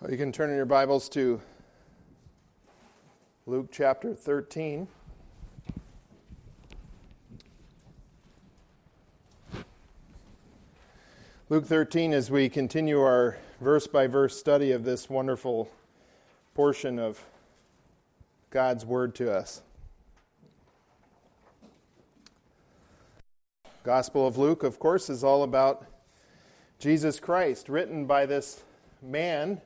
You can turn in your Bibles to Luke chapter 13. Luke 13, as we continue our verse-by-verse study of this wonderful portion of God's Word to us. Gospel of Luke, of course, is all about Jesus Christ, written by this man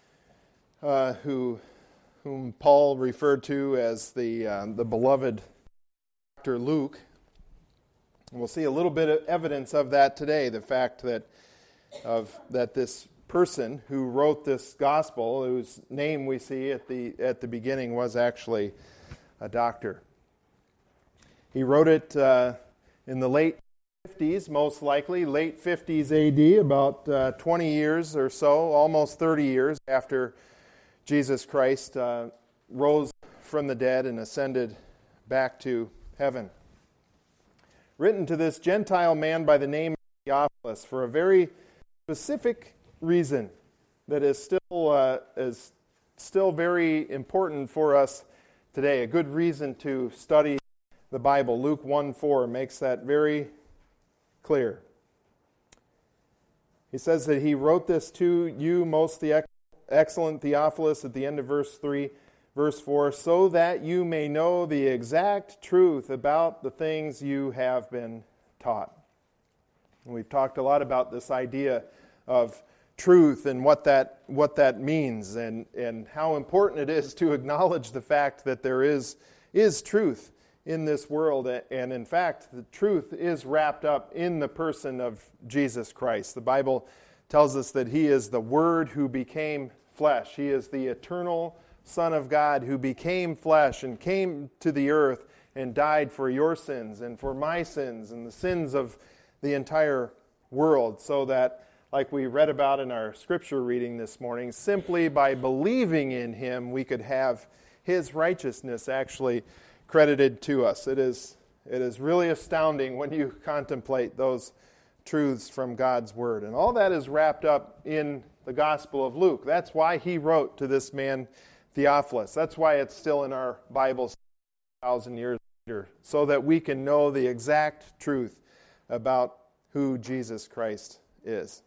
whom Paul referred to as the beloved Dr. Luke. And we'll see a little bit of evidence of that today, the fact that this person who wrote this gospel, whose name we see at the beginning, was actually a doctor. He wrote it in the late 50s, most likely, late 50s AD, about 20 years or so, almost 30 years after Jesus Christ rose from the dead and ascended back to heaven. Written to this Gentile man by the name of Theophilus for a very specific reason that is still very important for us today. A good reason to study the Bible. Luke 1:4 makes that very clear. He says that he wrote this to you, most the excellent Theophilus, at the end of verse 3, verse 4, so that you may know the exact truth about the things you have been taught. And we've talked a lot about this idea of truth and what that means and how important it is to acknowledge the fact that there is truth in this world. And in fact, the truth is wrapped up in the person of Jesus Christ. The Bible tells us that He is the Word who became flesh. He is the eternal Son of God who became flesh and came to the earth and died for your sins and for my sins and the sins of the entire world, so that, like we read about in our scripture reading this morning, simply by believing in Him, we could have His righteousness actually credited to us. It is really astounding when you contemplate those truths from God's Word. And all that is wrapped up in the Gospel of Luke. That's why he wrote to this man Theophilus. That's why it's still in our Bible 1,000 years later, so that we can know the exact truth about who Jesus Christ is.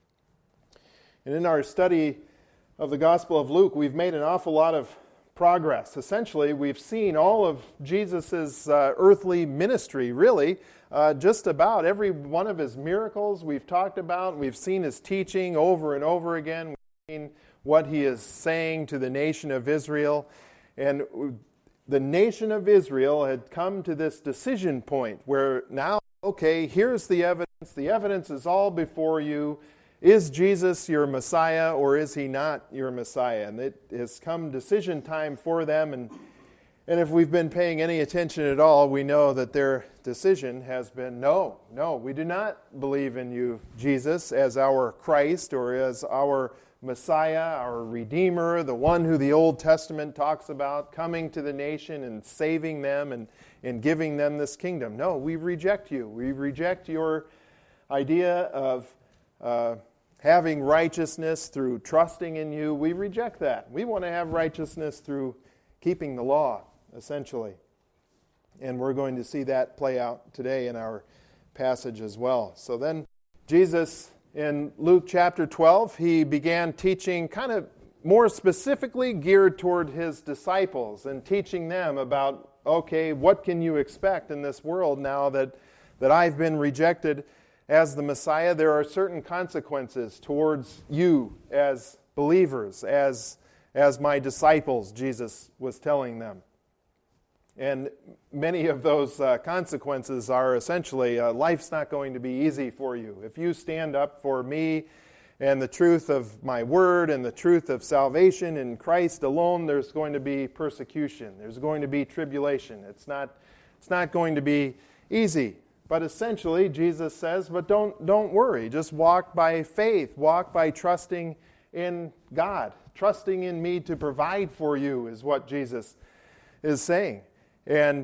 And in our study of the Gospel of Luke, we've made an awful lot of progress. Essentially, we've seen all of Jesus' earthly ministry, really. Just about every one of His miracles we've talked about. We've seen His teaching over and over again. We've seen what He is saying to the nation of Israel. And the nation of Israel had come to this decision point where now, okay, here's the evidence. The evidence is all before you. Is Jesus your Messiah or is He not your Messiah? And it has come decision time for them. And if we've been paying any attention at all, we know that their decision has been, no, we do not believe in you, Jesus, as our Christ or as our Messiah, our Redeemer, the one who the Old Testament talks about, coming to the nation and saving them and giving them this kingdom. No, we reject you. We reject your idea of having righteousness through trusting in you. We reject that. We want to have righteousness through keeping the law, essentially. And we're going to see that play out today in our passage as well. So then Jesus, in Luke chapter 12, He began teaching kind of more specifically geared toward His disciples and teaching them about, okay, what can you expect in this world now that I've been rejected as the Messiah? There are certain consequences towards you as believers, as my disciples, Jesus was telling them. And many of those consequences are essentially, life's not going to be easy for you. If you stand up for me and the truth of my word and the truth of salvation in Christ alone, there's going to be persecution. There's going to be tribulation. It's not going to be easy. But essentially, Jesus says, but don't worry. Just walk by faith. Walk by trusting in God. Trusting in me to provide for you is what Jesus is saying. And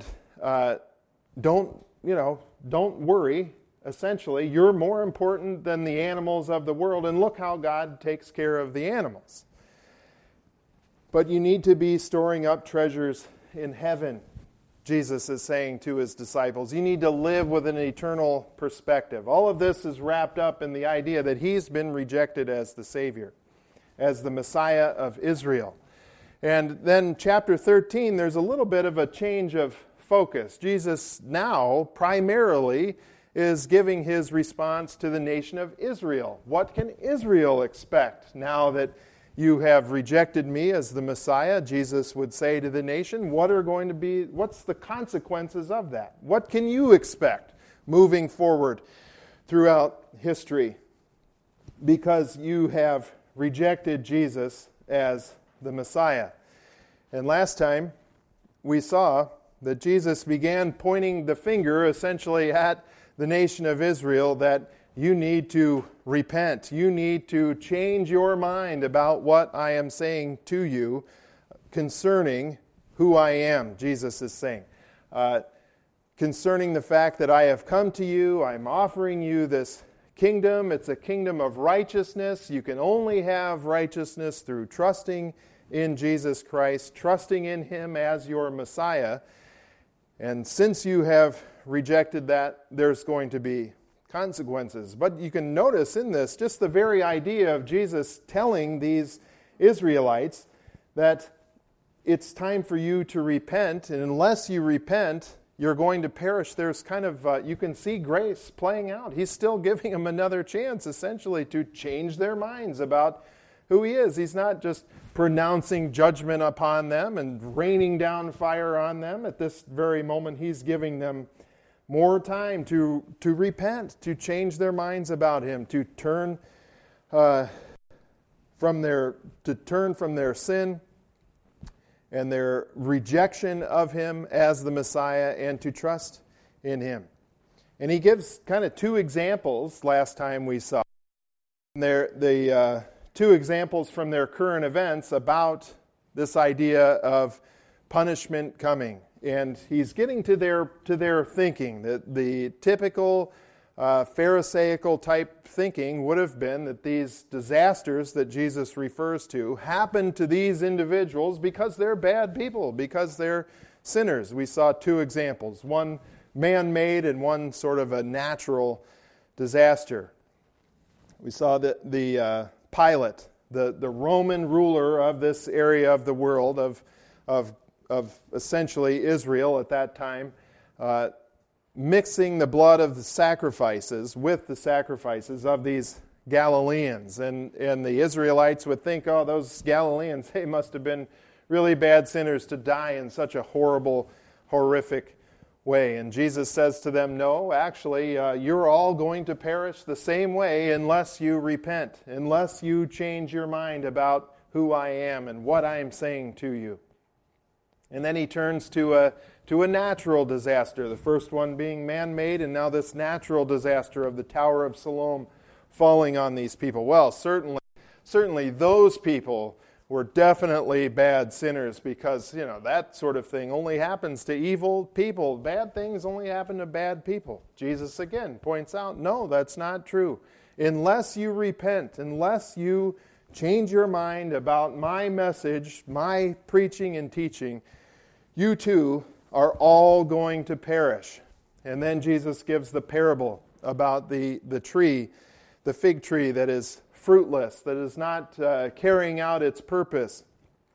don't worry. Essentially, you're more important than the animals of the world. And look how God takes care of the animals. But you need to be storing up treasures in heaven, Jesus is saying to his disciples. You need to live with an eternal perspective. All of this is wrapped up in the idea that he's been rejected as the Savior, as the Messiah of Israel. And then chapter 13, there's a little bit of a change of focus. Jesus now primarily is giving his response to the nation of Israel. What can Israel expect now that you have rejected me as the Messiah? Jesus would say to the nation, what's the consequences of that? What can you expect moving forward throughout history? Because you have rejected Jesus as the Messiah. And last time we saw that Jesus began pointing the finger essentially at the nation of Israel that you need to repent. You need to change your mind about what I am saying to you concerning who I am, Jesus is saying. Concerning the fact that I have come to you, I'm offering you this kingdom. It's a kingdom of righteousness. You can only have righteousness through trusting in Jesus Christ, trusting in him as your Messiah. And since you have rejected that, there's going to be consequences. But you can notice in this just the very idea of Jesus telling these Israelites that it's time for you to repent, and unless you repent, you're going to perish. There's kind of, you can see grace playing out. He's still giving them another chance, essentially, to change their minds about who he is. He's not just pronouncing judgment upon them and raining down fire on them. At this very moment, he's giving them more time to repent, to change their minds about him, to turn from their sin and their rejection of him as the Messiah, and to trust in him. And he gives kind of two examples last time we saw. The two examples from their current events about this idea of punishment coming. And he's getting to their thinking. The typical Pharisaical type thinking would have been that these disasters that Jesus refers to happen to these individuals because they're bad people, because they're sinners. We saw two examples, one man-made and one sort of a natural disaster. We saw that the Pilate, the Roman ruler of this area of the world, of essentially Israel at that time, mixing the blood of the sacrifices with the sacrifices of these Galileans. And the Israelites would think, oh, those Galileans, they must have been really bad sinners to die in such a horrible, horrific way. And Jesus says to them, no, actually, you're all going to perish the same way unless you repent, unless you change your mind about who I am and what I am saying to you. And then he turns to a natural disaster, the first one being man-made, and now this natural disaster of the Tower of Siloam falling on these people. Well, certainly those people were definitely bad sinners, because, that sort of thing only happens to evil people. Bad things only happen to bad people. Jesus again points out, no, that's not true. Unless you repent, unless you change your mind about my message, my preaching and teaching, you too are all going to perish. And then Jesus gives the parable about the tree, the fig tree that is fruitless, that is not carrying out its purpose.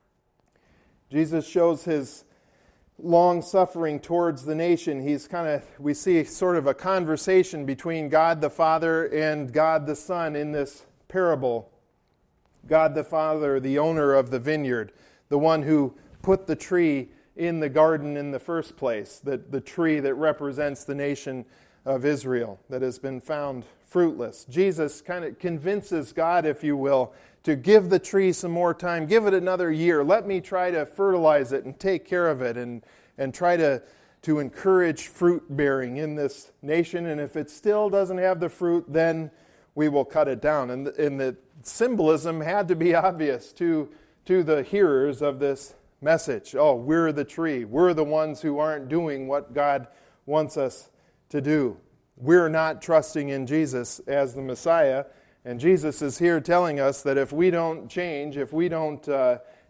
Jesus shows his long suffering towards the nation. We see sort of a conversation between God the Father and God the Son in this parable. God the Father, the owner of the vineyard, the one who put the tree in the garden in the first place, the tree that represents the nation of Israel that has been found fruitless. Jesus kind of convinces God, if you will, to give the tree some more time, give it another year. Let me try to fertilize it and take care of it and try to encourage fruit bearing in this nation. And if it still doesn't have the fruit, then we will cut it down. And the symbolism had to be obvious to the hearers of this message. Oh, we're the tree. We're the ones who aren't doing what God wants us to do. We're not trusting in Jesus as the Messiah. And Jesus is here telling us that if we don't change, if we don't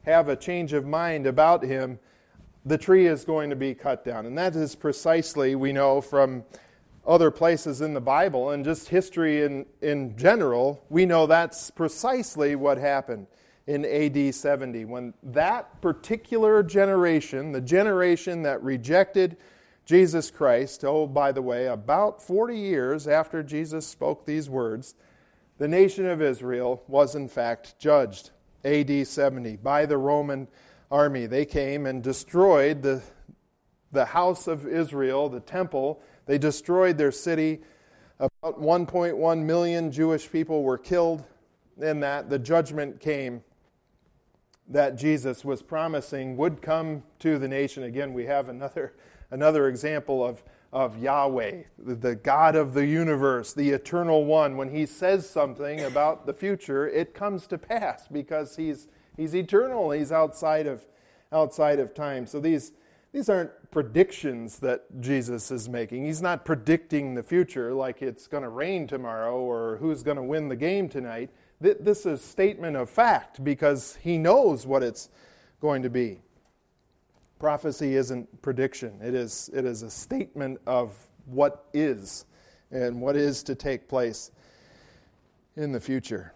have a change of mind about him, the tree is going to be cut down. And that is precisely, we know from other places in the Bible and just history in general, we know that's precisely what happened in AD 70. When that particular generation, the generation that rejected Jesus Christ, oh, by the way, about 40 years after Jesus spoke these words, the nation of Israel was in fact judged, AD 70, by the Roman army. They came and destroyed the house of Israel, the temple. They destroyed their city. About 1.1 million Jewish people were killed in that. The judgment came that Jesus was promising would come to the nation. Again, we have another example of Yahweh, the God of the universe, the eternal one. When he says something about the future, it comes to pass because he's eternal. He's outside of time. So these aren't predictions that Jesus is making. He's not predicting the future like it's going to rain tomorrow or who's going to win the game tonight. This is a statement of fact because he knows what it's going to be. Prophecy isn't prediction. It is a statement of what is and what is to take place in the future.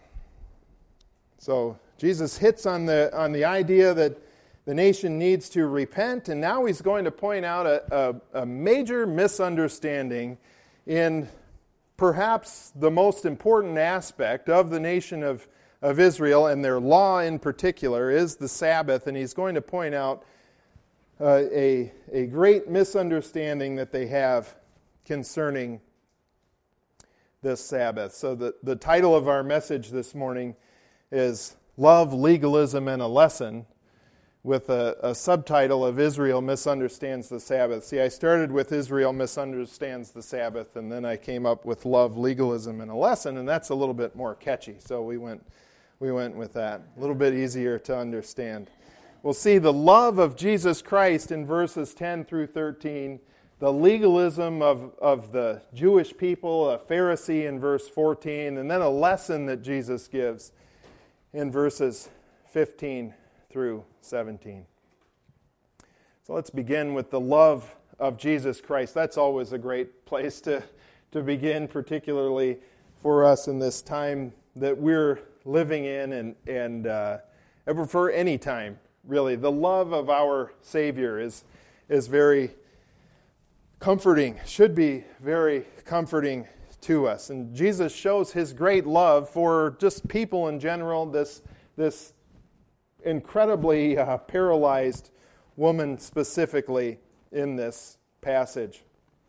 So Jesus hits on the idea that the nation needs to repent, and now he's going to point out a major misunderstanding in perhaps the most important aspect of the nation of Israel, and their law in particular, is the Sabbath, and he's going to point out a great misunderstanding that they have concerning this Sabbath. So the title of our message this morning is Love, Legalism, and a Lesson, with a subtitle of Israel Misunderstands the Sabbath. See, I started with Israel Misunderstands the Sabbath, and then I came up with Love, Legalism, and a Lesson, and that's a little bit more catchy, so we went with that. A little bit easier to understand. We'll see the love of Jesus Christ in verses 10 through 13, the legalism of the Jewish people, a Pharisee in verse 14, and then a lesson that Jesus gives in verses 15 through 17. So let's begin with the love of Jesus Christ. That's always a great place to begin, particularly for us in this time that we're living in and for any time, really. The love of our Savior is very comforting, should be very comforting to us. And Jesus shows his great love for just people in general, this incredibly paralyzed woman specifically in this passage.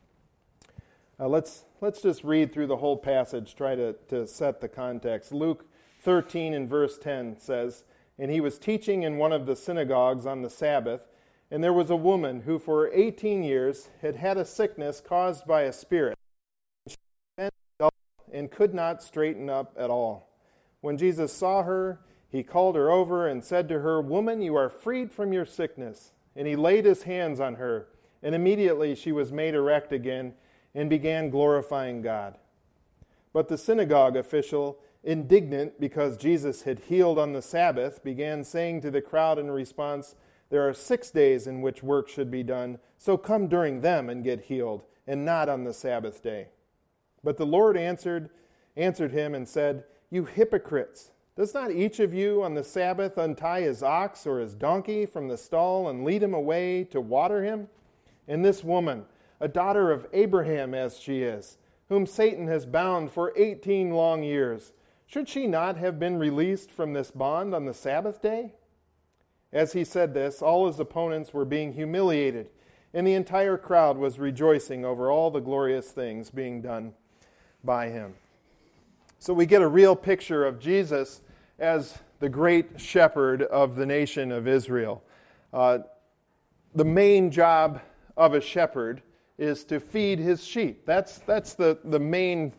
Let's just read through the whole passage, try to set the context. Luke 13 and verse 10 says, "And he was teaching in one of the synagogues on the Sabbath, and there was a woman who for 18 years had had a sickness caused by a spirit. She bent double and could not straighten up at all. When Jesus saw her, he called her over and said to her, 'Woman, you are freed from your sickness.' And he laid his hands on her, and immediately she was made erect again and began glorifying God. But the synagogue official, indignant because Jesus had healed on the Sabbath, began saying to the crowd in response, 'There are 6 days in which work should be done, so come during them and get healed, and not on the Sabbath day.' But the Lord answered him and said, 'You hypocrites! Does not each of you on the Sabbath untie his ox or his donkey from the stall and lead him away to water him? And this woman, a daughter of Abraham as she is, whom Satan has bound for 18 long years, should she not have been released from this bond on the Sabbath day?' As he said this, all his opponents were being humiliated, and the entire crowd was rejoicing over all the glorious things being done by him." So we get a real picture of Jesus as the great shepherd of the nation of Israel. The main job of a shepherd is to feed his sheep. That's the main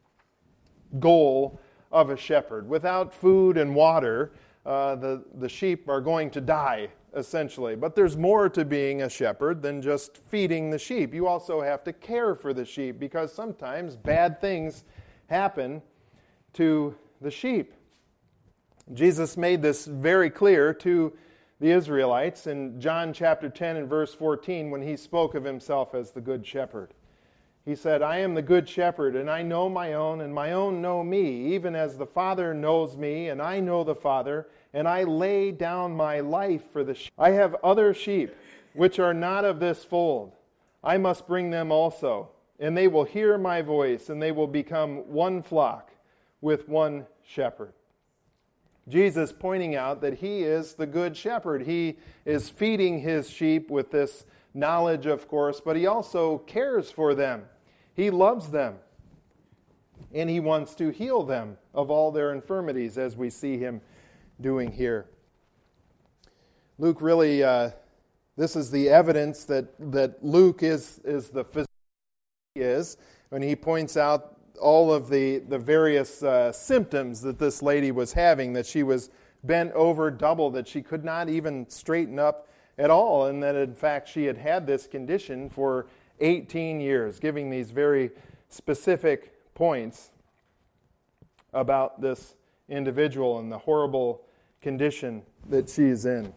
goal of a shepherd. Without food and water, the sheep are going to die, essentially. But there's more to being a shepherd than just feeding the sheep. You also have to care for the sheep because sometimes bad things happen to the sheep. Jesus made this very clear to the Israelites in John chapter 10 and verse 14 when he spoke of himself as the good shepherd. He said, I am the good shepherd, and I know my own, and my own know me, even as the Father knows me, and I know the Father, and I lay down my life for the sheep. I have other sheep, which are not of this fold. I must bring them also, and they will hear my voice, and they will become one flock with one shepherd. Jesus pointing out that he is the good shepherd. He is feeding his sheep with this knowledge, of course, but he also cares for them. He loves them, and he wants to heal them of all their infirmities, as we see him doing here. Luke really, this is the evidence that Luke is the physician he is, when he points out all of the various symptoms that this lady was having, that she was bent over double, that she could not even straighten up at all, and that in fact she had had this condition for 18 years, giving these very specific points about this individual and the horrible condition that she is in.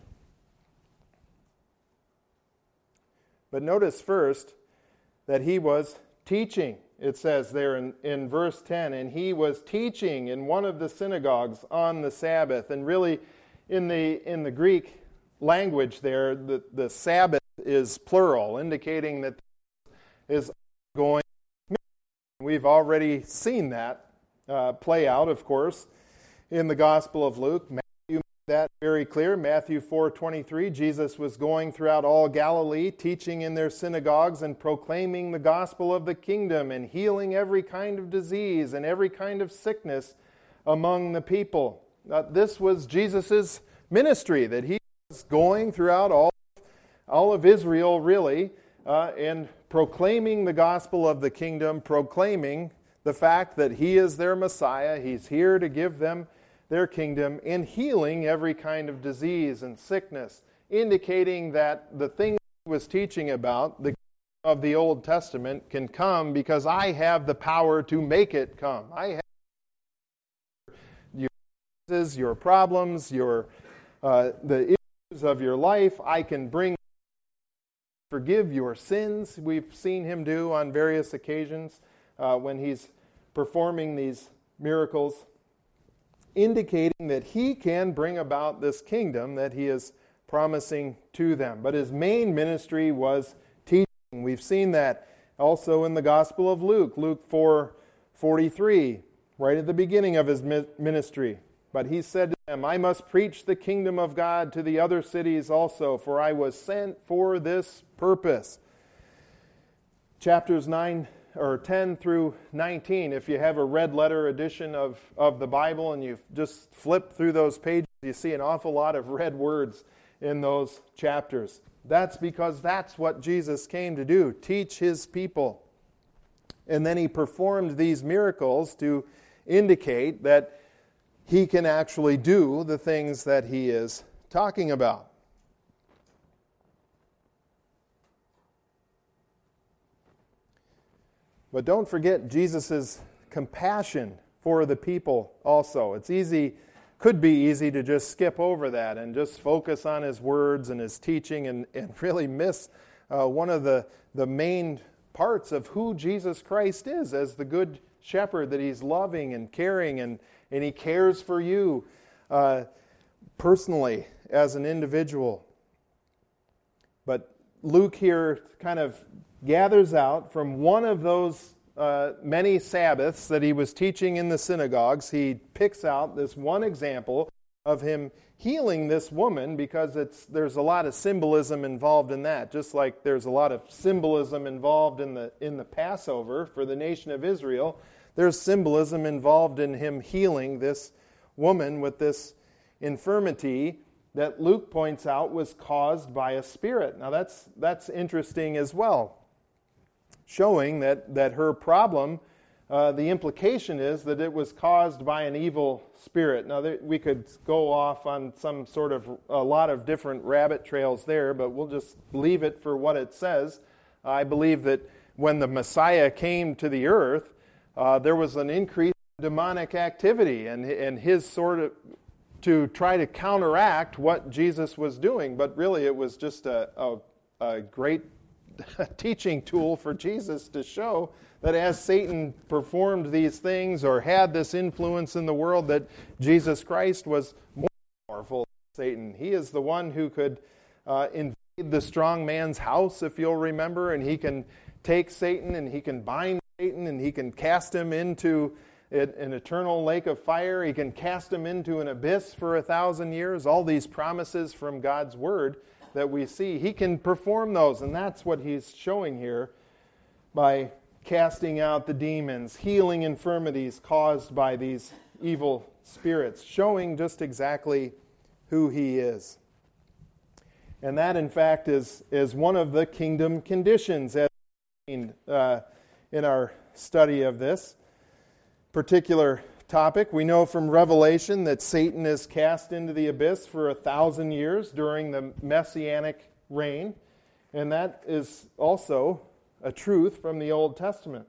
But notice first that he was teaching. It says there in verse 10, and he was teaching in one of the synagogues on the Sabbath. And really, in the Greek language there, the Sabbath is plural, indicating that is going. We've already seen that play out, of course, in the Gospel of Luke. Matthew made that very clear. Matthew 4:23, Jesus was going throughout all Galilee, teaching in their synagogues and proclaiming the gospel of the kingdom and healing every kind of disease and every kind of sickness among the people. This was Jesus' ministry, that he was going throughout all of Israel, really, and proclaiming the gospel of the kingdom, proclaiming the fact that he is their Messiah. He's here to give them their kingdom, and healing every kind of disease and sickness, indicating that the thing he was teaching about, the of the Old Testament, can come because I have the power to make it come. I have your problems, the issues of your life. I can forgive your sins. We've seen him do on various occasions when he's performing these miracles, indicating that he can bring about this kingdom that he is promising to them. But his main ministry was teaching. We've seen that also in the Gospel of Luke, Luke 4:43, right at the beginning of his ministry. But he said to them, I must preach the kingdom of God to the other cities also, for I was sent for this purpose. Chapters 10 through 19, if you have a red letter edition of the Bible and you just flip through those pages, you see an awful lot of red words in those chapters. That's because that's what Jesus came to do, teach his people. And then he performed these miracles to indicate that he can actually do the things that he is talking about. But don't forget Jesus' compassion for the people also. Could be easy to just skip over that and just focus on his words and his teaching and really miss one of the main parts of who Jesus Christ is as the good shepherd, that he's loving and caring and he cares for you personally as an individual. But Luke here kind of gathers out from one of those many Sabbaths that he was teaching in the synagogues. He picks out this one example of him healing this woman, because there's a lot of symbolism involved in that. Just like there's a lot of symbolism involved in the Passover for the nation of Israel, there's symbolism involved in him healing this woman with this infirmity that Luke points out was caused by a spirit. Now that's interesting as well, showing that her problem, the implication is that it was caused by an evil spirit. Now, we could go off on a lot of different rabbit trails there, but we'll just leave it for what it says. I believe that when the Messiah came to the earth, there was an increase in demonic activity, and his sort of to try to counteract what Jesus was doing, but really it was just a great teaching tool for Jesus to show that as Satan performed these things or had this influence in the world, that Jesus Christ was more powerful than Satan. He is the one who could invade the strong man's house, if you'll remember, and he can take Satan and he can bind Satan and he can cast him into an eternal lake of fire. He can cast him into an abyss for 1,000 years. All these promises from God's Word that we see, he can perform those, and that's what he's showing here by casting out the demons, healing infirmities caused by these evil spirits, showing just exactly who he is. And that, in fact, is one of the kingdom conditions, as in our study of this particular topic. We know from Revelation that Satan is cast into the abyss for 1,000 years during the Messianic reign, and that is also a truth from the Old Testament.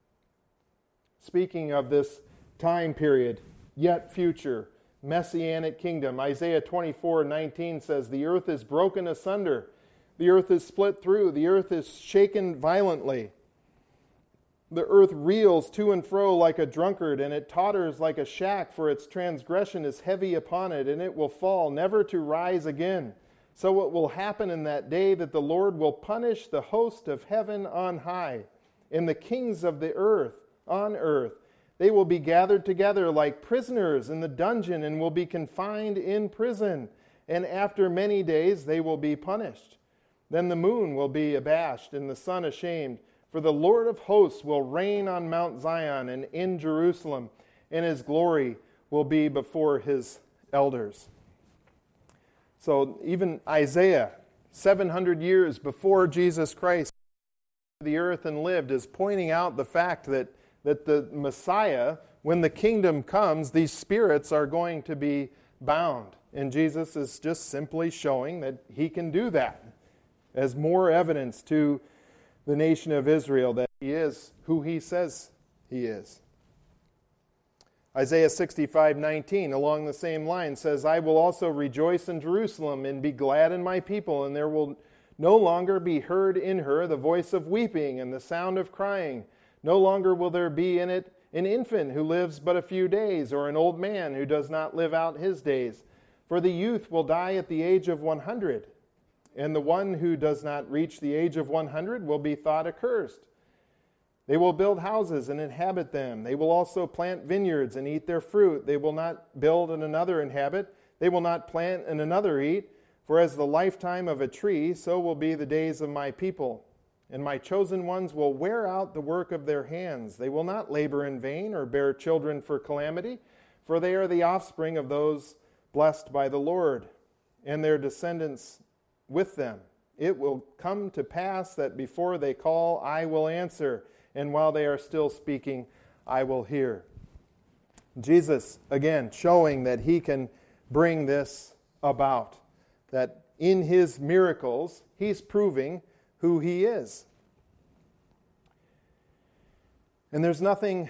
Speaking of this time period, yet future, Messianic kingdom, Isaiah 24:19 says, "The earth is broken asunder, the earth is split through, the earth is shaken violently. The earth reels to and fro like a drunkard, and it totters like a shack, for its transgression is heavy upon it, and it will fall, never to rise again. So it will happen in that day that the Lord will punish the host of heaven on high, and the kings of the earth on earth. They will be gathered together like prisoners in the dungeon, and will be confined in prison. And after many days they will be punished. Then the moon will be abashed, and the sun ashamed. For the Lord of hosts will reign on Mount Zion and in Jerusalem, and his glory will be before his elders." So even Isaiah, 700 years before Jesus Christ came to the earth and lived, is pointing out the fact that the Messiah, when the kingdom comes, these spirits are going to be bound. And Jesus is just simply showing that he can do that as more evidence to the nation of Israel that he is who he says he is. Isaiah 65:19, along the same line, says, "I will also rejoice in Jerusalem and be glad in my people, and there will no longer be heard in her the voice of weeping and the sound of crying. No longer will there be in it an infant who lives but a few days, or an old man who does not live out his days. For the youth will die at the age of 100. And the one who does not reach the age of 100 will be thought accursed. They will build houses and inhabit them. They will also plant vineyards and eat their fruit. They will not build and another inhabit. They will not plant and another eat. For as the lifetime of a tree, so will be the days of my people. And my chosen ones will wear out the work of their hands. They will not labor in vain or bear children for calamity, for they are the offspring of those blessed by the Lord, and their descendants with them. It will come to pass that before they call, I will answer, and while they are still speaking, I will hear." Jesus, again, showing that he can bring this about, that in his miracles, he's proving who he is. And there's nothing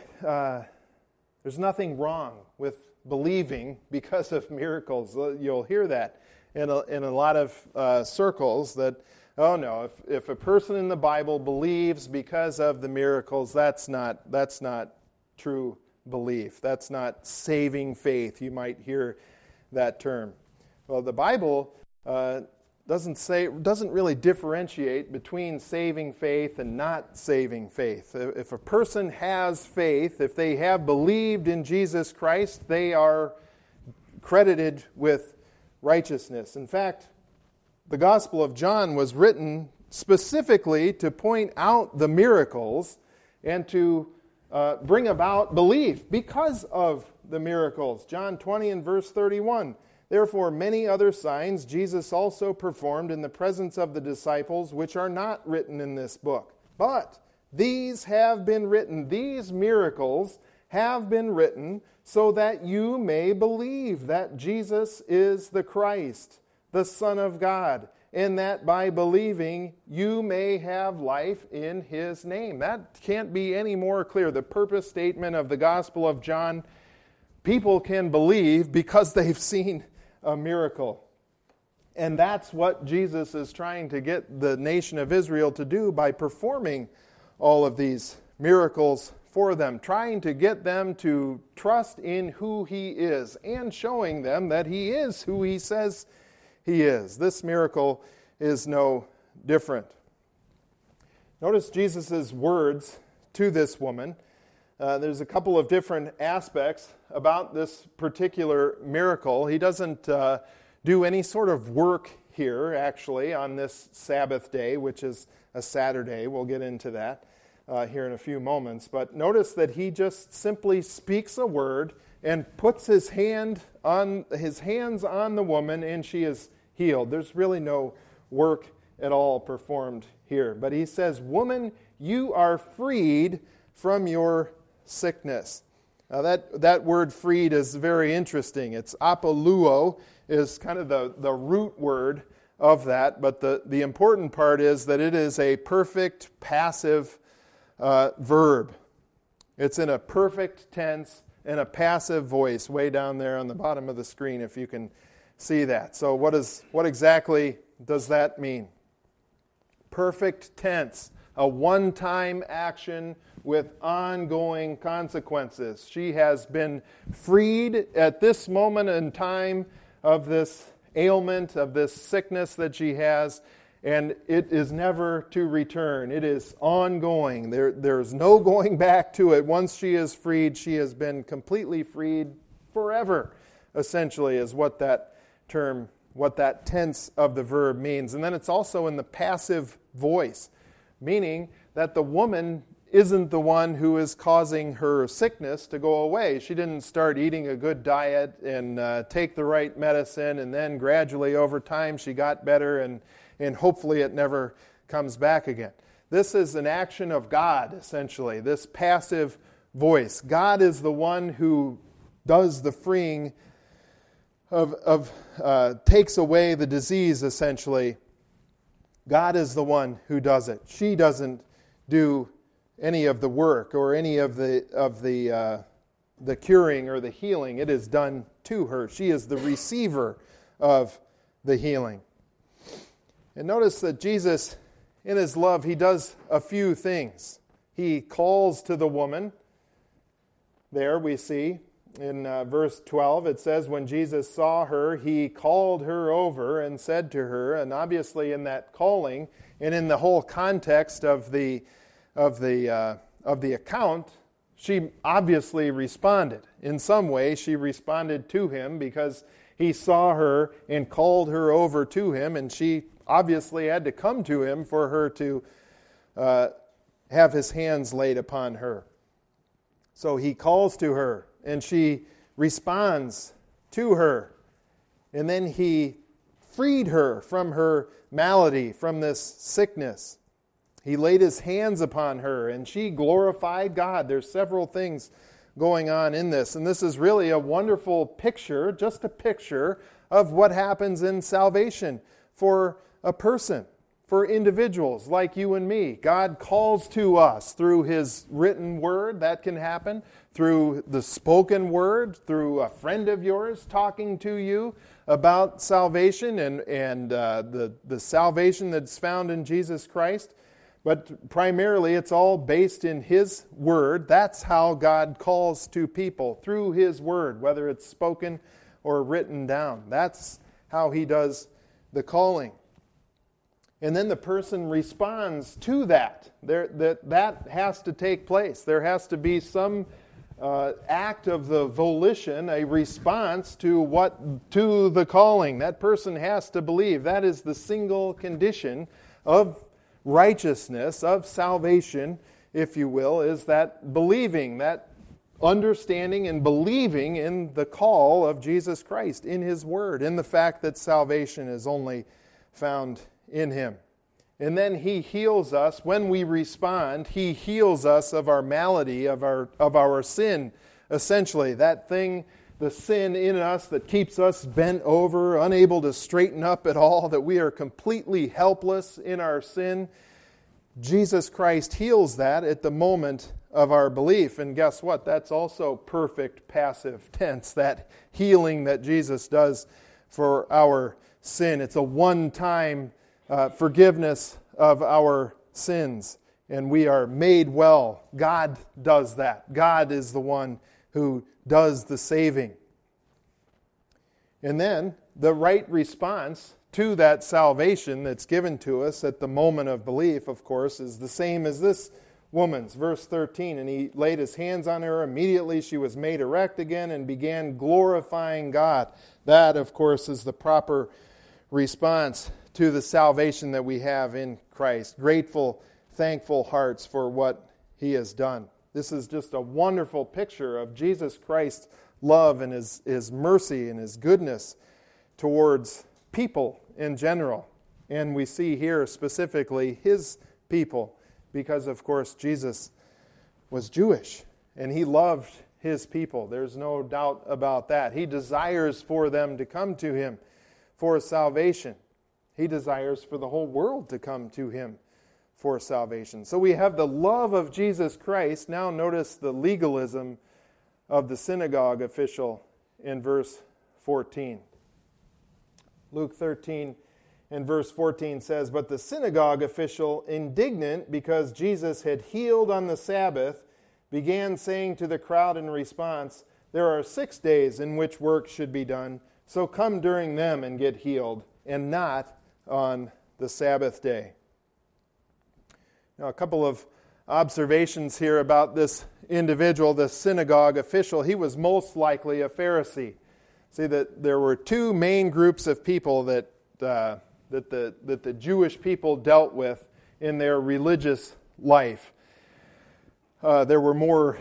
wrong with believing because of miracles. You'll hear that in a lot of circles, that, oh no, if a person in the Bible believes because of the miracles, that's not true belief. That's not saving faith. You might hear that term. Well, the Bible doesn't really differentiate between saving faith and not saving faith. If a person has faith, if they have believed in Jesus Christ, they are credited with righteousness. In fact, the Gospel of John was written specifically to point out the miracles and to bring about belief because of the miracles. John 20 and verse 31. "Therefore many other signs Jesus also performed in the presence of the disciples, which are not written in this book. But these have been written," these miracles have been written, "so that you may believe that Jesus is the Christ, the Son of God, and that by believing you may have life in his name." That can't be any more clear. The purpose statement of the Gospel of John people can believe because they've seen a miracle. And that's what Jesus is trying to get the nation of Israel to do by performing all of these miracles for them, trying to get them to trust in who He is and showing them that He is who He says He is. This miracle is no different. Notice Jesus' words to this woman. There's a couple of different aspects about this particular miracle. He doesn't do any sort of work here, actually, on this Sabbath day, which is a Saturday. We'll get into that here in a few moments. But notice that He just simply speaks a word and puts His hands on the woman, and she is healed. There's really no work at all performed here. But He says, "Woman, you are freed from your sickness." Now that word freed is very interesting. It's apoluo is kind of the root word of that, but the important part is that it is a perfect passive verb. It's in a perfect tense and a passive voice way down there on the bottom of the screen if you can see that. So what exactly does that mean? Perfect tense, a one-time action with ongoing consequences. She has been freed at this moment in time of this ailment, of this sickness that she has, and it is never to return. It is ongoing. There's no going back to it. Once she is freed, she has been completely freed forever, essentially, is what that tense of the verb means. And then it's also in the passive voice, meaning that the woman isn't the one who is causing her sickness to go away. She didn't start eating a good diet and take the right medicine, and then gradually over time she got better, and hopefully it never comes back again. This is an action of God, essentially, this passive voice. God is the one who does the freeing takes away the disease, essentially. God is the one who does it. She doesn't do any of the work or any of the curing or the healing. It is done to her. She is the receiver of the healing. And notice that Jesus, in His love, He does a few things. He calls to the woman. There we see in verse 12, it says, when Jesus saw her, He called her over and said to her, and obviously in that calling and in the whole context of the account, she obviously responded. In some way, she responded to Him because He saw her and called her over to Him, and she obviously had to come to Him for her to have His hands laid upon her. So He calls to her, and she responds to her. And then He freed her from her malady, from this sickness. He laid His hands upon her, and she glorified God. There's several things going on in this. And this is really a wonderful picture, just a picture of what happens in salvation for a person, for individuals like you and me. God calls to us through His written word. That can happen through the spoken word, through a friend of yours talking to you about salvation and the salvation that's found in Jesus Christ. But primarily, it's all based in His Word. That's how God calls to people, through His Word, whether it's spoken or written down. That's how He does the calling. And then the person responds to that. That has to take place. There has to be some act of the volition, a response to the calling. That person has to believe. That is the single condition of righteousness, of salvation, if you will, is that believing, that understanding and believing in the call of Jesus Christ, in His Word, in the fact that salvation is only found in Him. And then He heals us. When we respond, He heals us of our malady, of our sin, essentially. That thing, the sin in us that keeps us bent over, unable to straighten up at all, that we are completely helpless in our sin. Jesus Christ heals that at the moment of our belief. And guess what? That's also perfect passive tense, that healing that Jesus does for our sin. It's a one-time forgiveness of our sins, and we are made well. God does that. God is the one who does the saving. And then the right response to that salvation that's given to us at the moment of belief, of course, is the same as this woman's. Verse 13, and he laid his hands on her. Immediately she was made erect again and began glorifying God. That, of course, is the proper response to the salvation that we have in Christ. Grateful, thankful hearts for what he has done. This is just a wonderful picture of Jesus Christ's love and his mercy and his goodness towards people in general. And we see here specifically his people, because, of course, Jesus was Jewish and he loved his people. There's no doubt about that. He desires for them to come to him for salvation. He desires for the whole world to come to him for salvation. So we have the love of Jesus Christ. Now notice the legalism of the synagogue official in verse 14. Luke 13 and verse 14 says, "But the synagogue official, indignant because Jesus had healed on the Sabbath, began saying to the crowd in response, 'There are 6 days in which work should be done, so come during them and get healed, and not on the Sabbath day.'" Now, a couple of observations here about this individual, the synagogue official. He was most likely a Pharisee. See that there were two main groups of people that the Jewish people dealt with in their religious life. There were more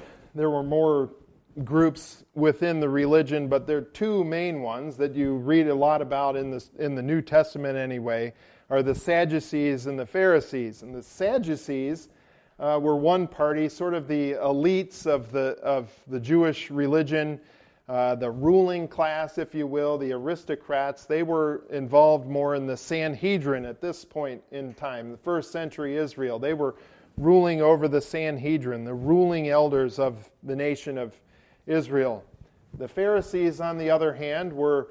groups within the religion, but there are two main ones that you read a lot about in the New Testament anyway, are the Sadducees and the Pharisees. And the Sadducees were one party, sort of the elites of the Jewish religion, the ruling class, if you will, the aristocrats. They were involved more in the Sanhedrin at this point in time, the first century Israel. They were ruling over the Sanhedrin, the ruling elders of the nation of Israel. The Pharisees, on the other hand, were,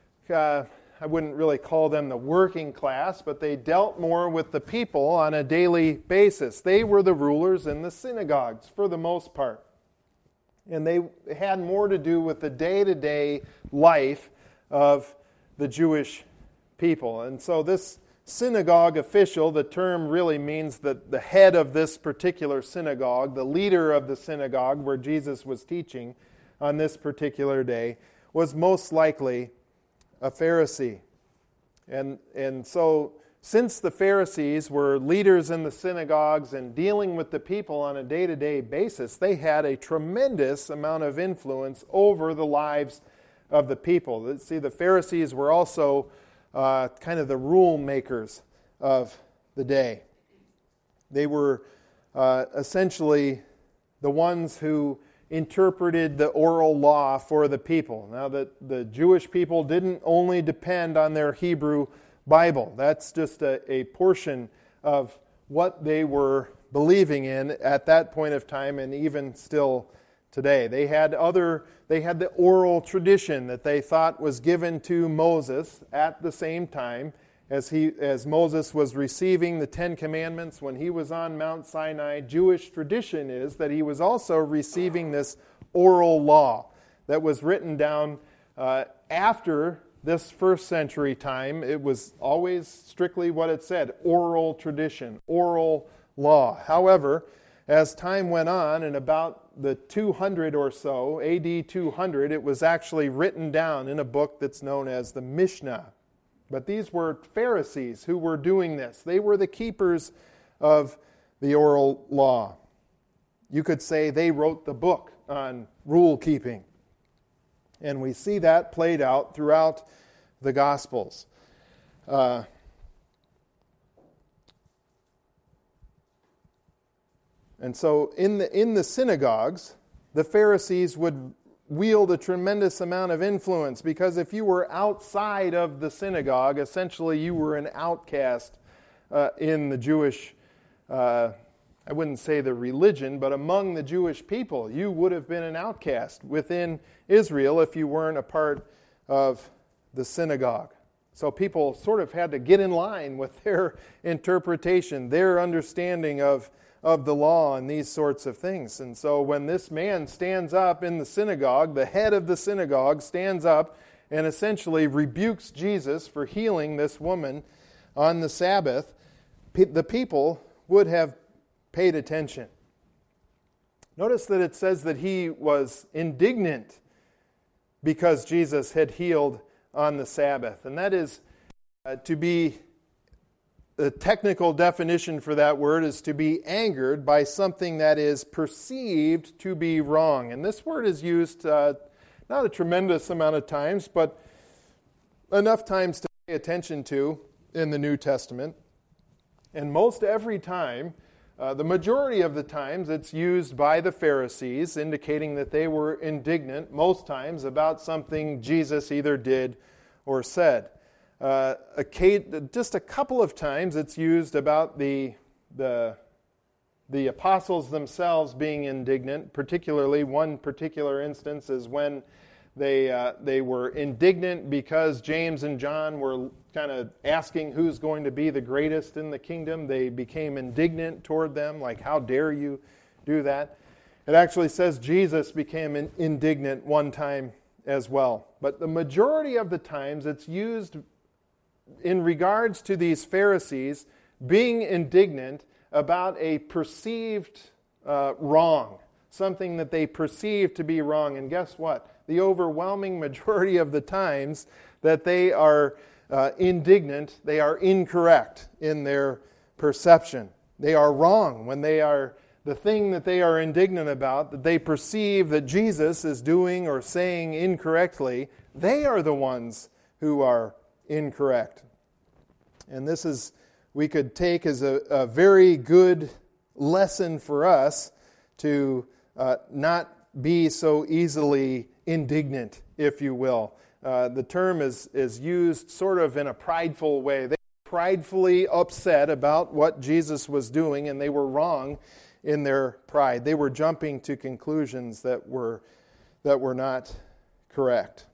I wouldn't really call them the working class, but they dealt more with the people on a daily basis. They were the rulers in the synagogues for the most part. And they had more to do with the day-to-day life of the Jewish people. And so this synagogue official, the term really means that the head of this particular synagogue, the leader of the synagogue where Jesus was teaching on this particular day, was most likely a Pharisee. And so since the Pharisees were leaders in the synagogues and dealing with the people on a day-to-day basis, they had a tremendous amount of influence over the lives of the people. See, the Pharisees were also kind of the rule makers of the day. They were essentially the ones who interpreted the oral law for the people. Now, the Jewish people didn't only depend on their Hebrew Bible. That's just a portion of what they were believing in at that point of time, and even still today. They had the oral tradition that they thought was given to Moses at the same time as Moses was receiving the 10 Commandments when he was on Mount Sinai. Jewish tradition is that he was also receiving this oral law that was written down after this first century time. It was always strictly what it said, oral tradition, oral law. However, as time went on, in about the 200 or so, AD 200, it was actually written down in a book that's known as the Mishnah. But these were Pharisees who were doing this. They were the keepers of the oral law. You could say they wrote the book on rule keeping. And we see that played out throughout the Gospels. And so in the synagogues, the Pharisees would wield a tremendous amount of influence, because if you were outside of the synagogue, essentially you were an outcast in the Jewish I wouldn't say the religion, but among the Jewish people, you would have been an outcast within Israel if you weren't a part of the synagogue. So people sort of had to get in line with their interpretation, their understanding of the law and these sorts of things. And so when this man stands up in the synagogue, the head of the synagogue stands up and essentially rebukes Jesus for healing this woman on the Sabbath, the people would have paid attention. Notice that it says that he was indignant because Jesus had healed on the Sabbath. And that is the technical definition for that word is to be angered by something that is perceived to be wrong. And this word is used not a tremendous amount of times, but enough times to pay attention to in the New Testament. And most every time, the majority of the times, it's used by the Pharisees, indicating that they were indignant most times about something Jesus either did or said. Just a couple of times it's used about the apostles themselves being indignant. Particularly, one particular instance is when they were indignant because James and John were kind of asking who's going to be the greatest in the kingdom. They became indignant toward them, like, how dare you do that? It actually says Jesus became indignant one time as well. But the majority of the times it's used in regards to these Pharisees being indignant about a perceived wrong, something that they perceive to be wrong. And guess what? The overwhelming majority of the times that they are indignant, they are incorrect in their perception. They are wrong when they are the thing that they are indignant about, that they perceive that Jesus is doing or saying incorrectly. They are the ones who are incorrect. And this is, we could take as a very good lesson for us to not be so easily indignant, if you will. The term is used sort of in a prideful way. They were pridefully upset about what Jesus was doing, and they were wrong in their pride. They were jumping to conclusions that were not correct.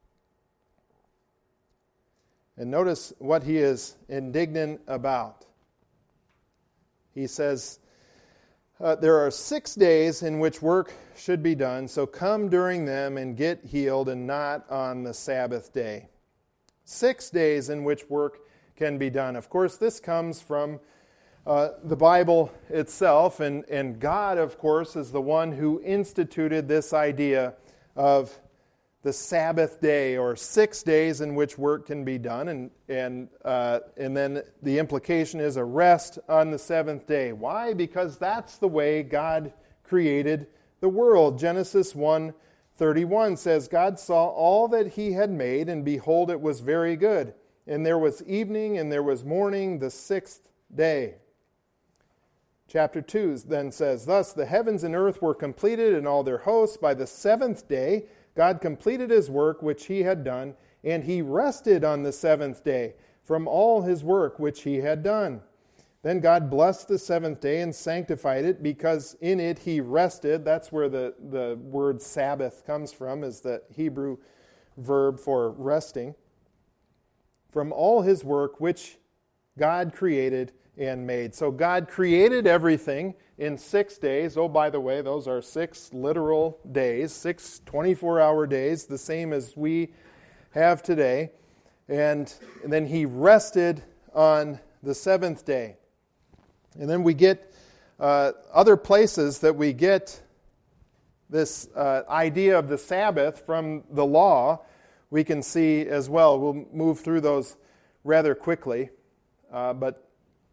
And notice what he is indignant about. He says, there are 6 days in which work should be done, so come during them and get healed, and not on the Sabbath day. 6 days in which work can be done. Of course, this comes from the Bible itself, and God, of course, is the one who instituted this idea of the Sabbath day, or 6 days in which work can be done, and then the implication is a rest on the seventh day. Why? Because that's the way God created the world. Genesis 1:31 says, God saw all that he had made, and behold, it was very good. And there was evening, and there was morning, the sixth day. Chapter 2 then says, thus the heavens and earth were completed, and all their hosts. By the seventh day God completed his work which he had done, and he rested on the seventh day from all his work which he had done. Then God blessed the seventh day and sanctified it, because in it he rested. That's where the word Sabbath comes from, is the Hebrew verb for resting. From all his work which God created and made. So God created everything in 6 days. Oh, by the way, those are 6 literal days, 6 24-hour days, the same as we have today. And then he rested on the seventh day. And then we get other places that we get this idea of the Sabbath from the law. We can see as well. We'll move through those rather quickly. But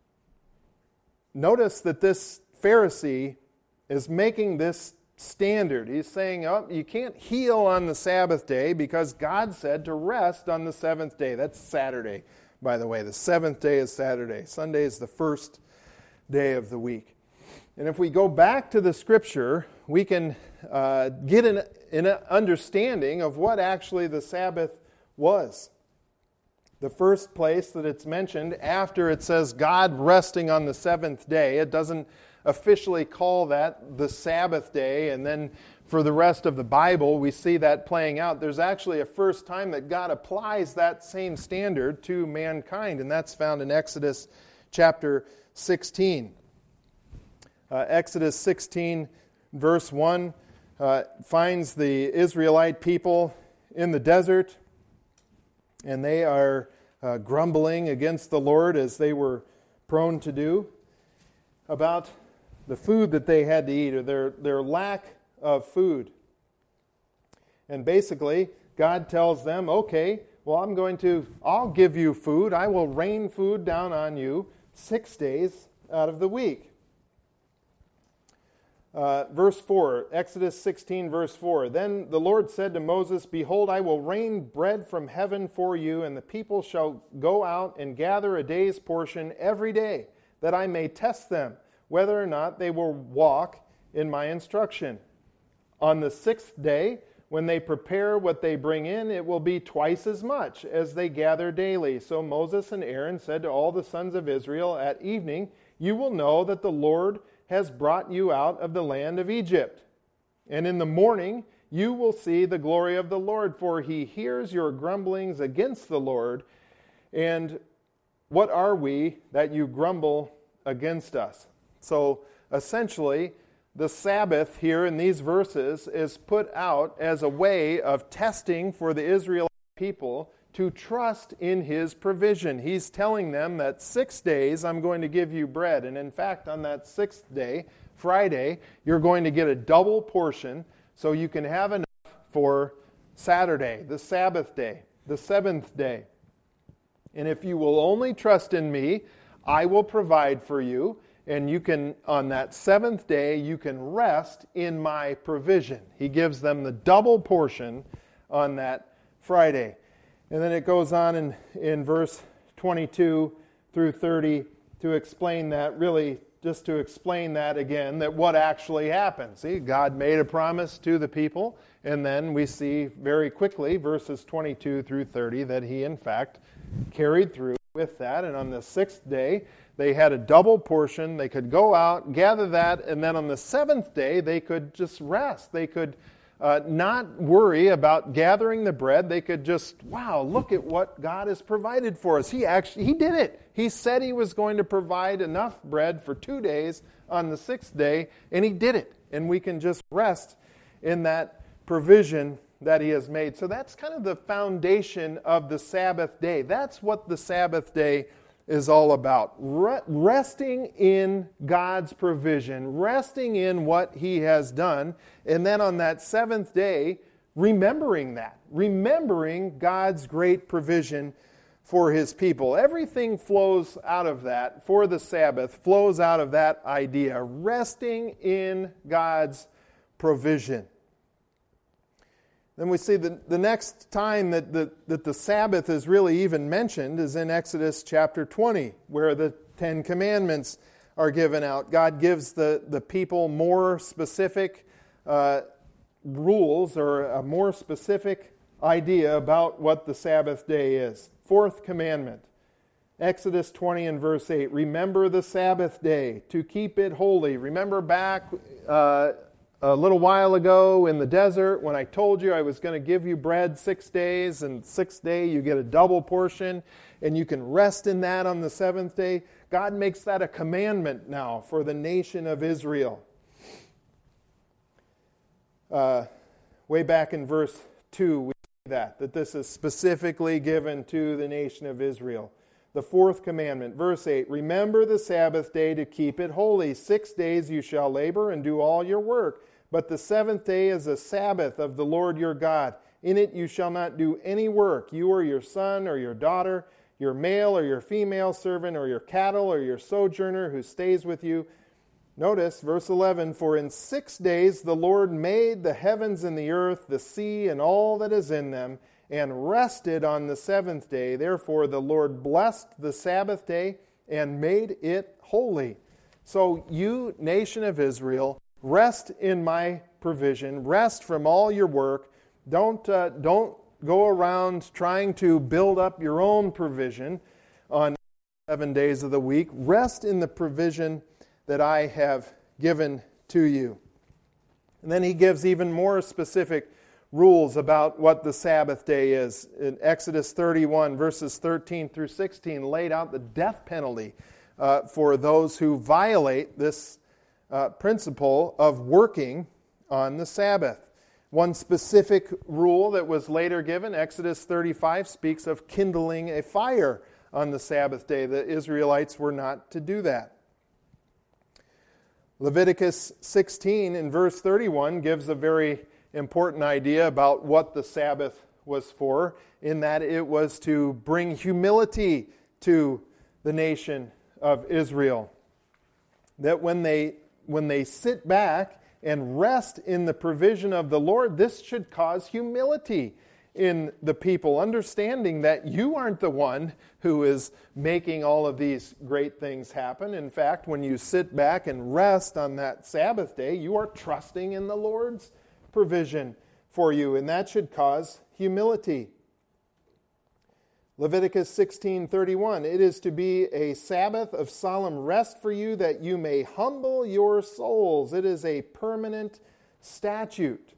notice that this Pharisee is making this standard. He's saying, oh, you can't heal on the Sabbath day because God said to rest on the seventh day. That's Saturday, by the way. The seventh day is Saturday. Sunday is the first day of the week. And if we go back to the Scripture, we can get an understanding of what actually the Sabbath was. The first place that it's mentioned after it says God resting on the seventh day, it doesn't officially call that the Sabbath day, and then for the rest of the Bible, we see that playing out. There's actually a first time that God applies that same standard to mankind, and that's found in Exodus chapter 16. Exodus 16, verse 1, finds the Israelite people in the desert, and they are grumbling against the Lord, as they were prone to do, about the food that they had to eat, or their lack of food. And basically, God tells them, okay, well, I'll give you food. I will rain food down on you 6 days out of the week. Verse 4, Exodus 16, verse 4. Then the Lord said to Moses, behold, I will rain bread from heaven for you, and the people shall go out and gather a day's portion every day, that I may test them, whether or not they will walk in my instruction. On the 6th day, when they prepare what they bring in, it will be twice as much as they gather daily. So Moses and Aaron said to all the sons of Israel, at evening you will know that the Lord has brought you out of the land of Egypt. And in the morning you will see the glory of the Lord, for he hears your grumblings against the Lord. And what are we that you grumble against us? So essentially, the Sabbath here in these verses is put out as a way of testing for the Israelite people to trust in his provision. He's telling them that 6 days I'm going to give you bread. And in fact, on that 6th day, Friday, you're going to get a double portion so you can have enough for Saturday, the Sabbath day, the 7th day. And if you will only trust in me, I will provide for you. And you can, on that 7th day, you can rest in my provision. He gives them the double portion on that Friday. And then it goes on in verse 22 through 30 to explain that, really just to explain that again, that what actually happened. See, God made a promise to the people, and then we see very quickly, verses 22 through 30, that he in fact carried through with that. And on the 6th day, they had a double portion. They could go out, gather that, and then on the 7th day, they could just rest. They could not worry about gathering the bread. They could just, wow, look at what God has provided for us. He did it. He said he was going to provide enough bread for 2 days on the 6th day, and he did it. And we can just rest in that provision that he has made. So that's kind of the foundation of the Sabbath day. That's what the Sabbath day is all about. Resting in God's provision, resting in what he has done, and then on that 7th day, remembering God's great provision for his people. Everything flows out of that for the Sabbath, flows out of that idea, resting in God's provision. Then we see the next time that the Sabbath is really even mentioned is in Exodus chapter 20, where the 10 Commandments are given out. God gives the people more specific rules, or a more specific idea about what the Sabbath day is. 4th commandment, Exodus 20 and verse 8, remember the Sabbath day to keep it holy. Remember back a little while ago in the desert when I told you I was going to give you bread 6 days, and 6th day you get a double portion, and you can rest in that on the 7th day. God makes that a commandment now for the nation of Israel. Way back in verse 2, we see that this is specifically given to the nation of Israel. The 4th commandment, verse 8, remember the Sabbath day to keep it holy. 6 days you shall labor and do all your work. But the 7th day is a Sabbath of the Lord your God. In it you shall not do any work, you or your son or your daughter, your male or your female servant, or your cattle or your sojourner who stays with you. Notice verse 11, for in 6 days the Lord made the heavens and the earth, the sea, and all that is in them, and rested on the 7th day. Therefore the Lord blessed the Sabbath day and made it holy. So you, nation of Israel, rest in my provision. Rest from all your work. Don't go around trying to build up your own provision on 7 days of the week. Rest in the provision that I have given to you. And then he gives even more specific rules about what the Sabbath day is. In Exodus 31, verses 13 through 16, laid out the death penalty for those who violate this principle of working on the Sabbath. One specific rule that was later given, Exodus 35, speaks of kindling a fire on the Sabbath day. The Israelites were not to do that. Leviticus 16 in verse 31 gives a very important idea about what the Sabbath was for, in that it was to bring humility to the nation of Israel. That when they sit back and rest in the provision of the Lord, this should cause humility in the people, understanding that you aren't the one who is making all of these great things happen. In fact, when you sit back and rest on that Sabbath day, you are trusting in the Lord's provision for you, and that should cause humility. Leviticus 16:31, it is to be a Sabbath of solemn rest for you, that you may humble your souls. It is a permanent statute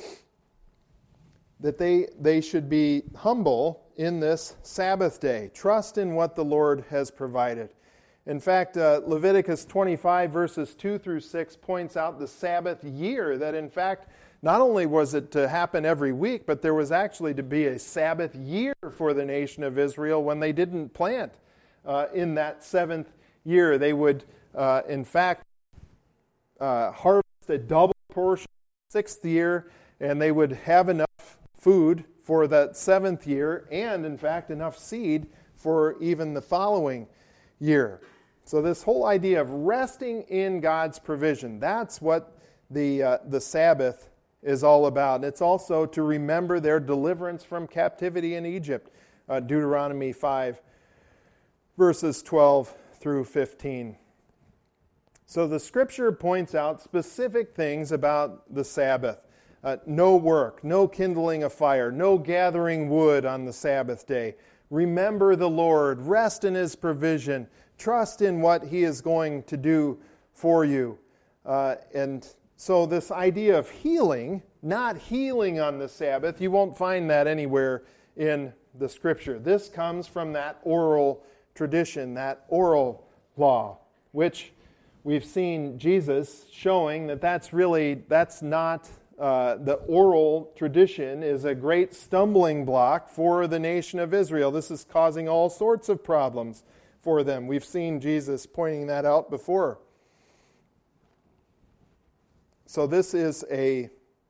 that they should be humble in this Sabbath day. Trust in what the Lord has provided. In fact, Leviticus 25 verses 2 through 6 points out the Sabbath year, that in fact, not only was it to happen every week, but there was actually to be a Sabbath year for the nation of Israel when they didn't plant in that seventh year. They would, in fact, harvest a double portion the sixth year, and they would have enough food for that seventh year, and in fact, enough seed for even the following year. So this whole idea of resting in God's provision, that's what the Sabbath is all about. And it's also to remember their deliverance from captivity in Egypt. Deuteronomy 5, verses 12 through 15. So the Scripture points out specific things about the Sabbath. No work, no kindling a fire, no gathering wood on the Sabbath day. Remember the Lord, rest in His provision, trust in what He is going to do for you. And so this idea of healing, not healing on the Sabbath, you won't find that anywhere in the Scripture. This comes from that oral tradition, that oral law, which we've seen Jesus showing that's not, the oral tradition is a great stumbling block for the nation of Israel. This is causing all sorts of problems for them. We've seen Jesus pointing that out before. So this is an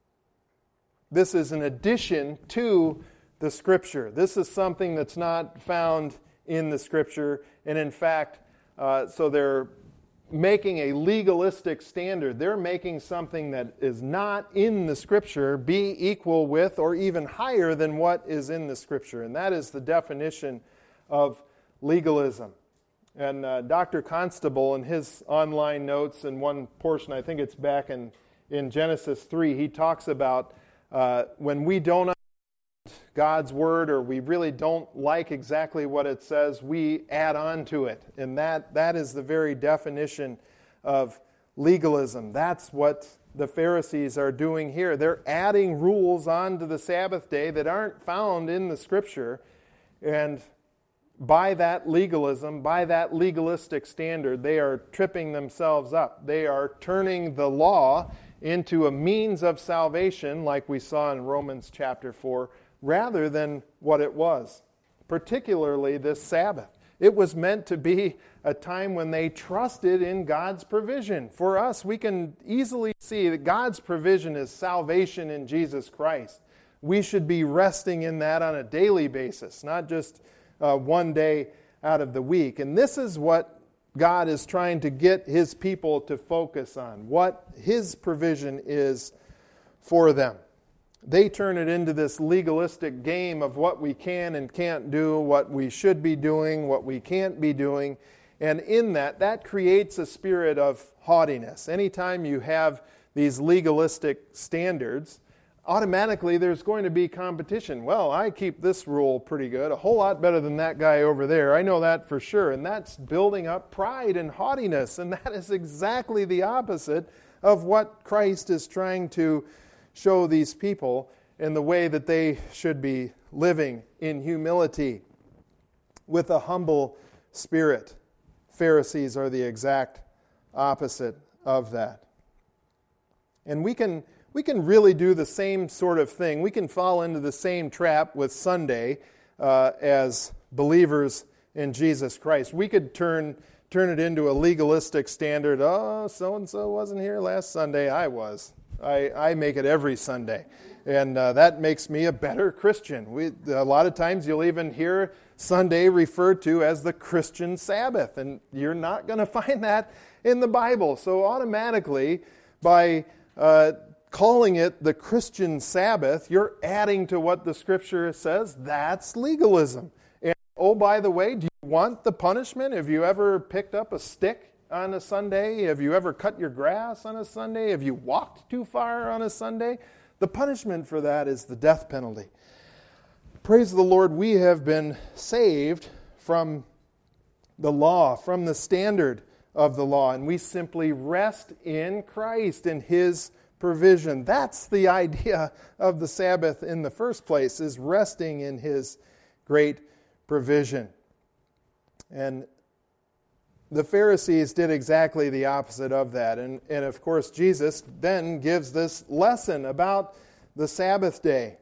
addition to the Scripture. This is something that's not found in the Scripture. And in fact, so they're making a legalistic standard. They're making something that is not in the Scripture be equal with or even higher than what is in the Scripture. And that is the definition of legalism. And Dr. Constable, in his online notes, in one portion, I think it's back in Genesis 3, he talks about when we don't understand God's Word, or we really don't like exactly what it says, we add on to it. And that is the very definition of legalism. That's what the Pharisees are doing here. They're adding rules onto the Sabbath day that aren't found in the Scripture. And by that legalism, by that legalistic standard, they are tripping themselves up. They are turning the law into a means of salvation, like we saw in Romans chapter 4, rather than what it was, particularly this Sabbath. It was meant to be a time when they trusted in God's provision. For us, we can easily see that God's provision is salvation in Jesus Christ. We should be resting in that on a daily basis, not just one day out of the week. And this is what God is trying to get His people to focus on, what His provision is for them. They turn it into this legalistic game of what we can and can't do, what we should be doing, what we can't be doing. And in that creates a spirit of haughtiness. Anytime you have these legalistic standards, automatically there's going to be competition. Well, I keep this rule pretty good, a whole lot better than that guy over there. I know that for sure. And that's building up pride and haughtiness. And that is exactly the opposite of what Christ is trying to show these people in the way that they should be living in humility with a humble spirit. Pharisees are the exact opposite of that. And we can really do the same sort of thing. We can fall into the same trap with Sunday as believers in Jesus Christ. We could turn it into a legalistic standard. Oh, so-and-so wasn't here last Sunday. I was. I make it every Sunday. And that makes me a better Christian. A lot of times you'll even hear Sunday referred to as the Christian Sabbath. And you're not going to find that in the Bible. So automatically, by calling it the Christian Sabbath, you're adding to what the Scripture says. That's legalism. And oh, by the way, do you want the punishment? Have you ever picked up a stick on a Sunday? Have you ever cut your grass on a Sunday? Have you walked too far on a Sunday? The punishment for that is the death penalty. Praise the Lord, we have been saved from the law, from the standard of the law, and we simply rest in Christ, in His provision. That's the idea of the Sabbath in the first place, is resting in His great provision. And the Pharisees did exactly the opposite of that. And of course, Jesus then gives this lesson about the Sabbath day.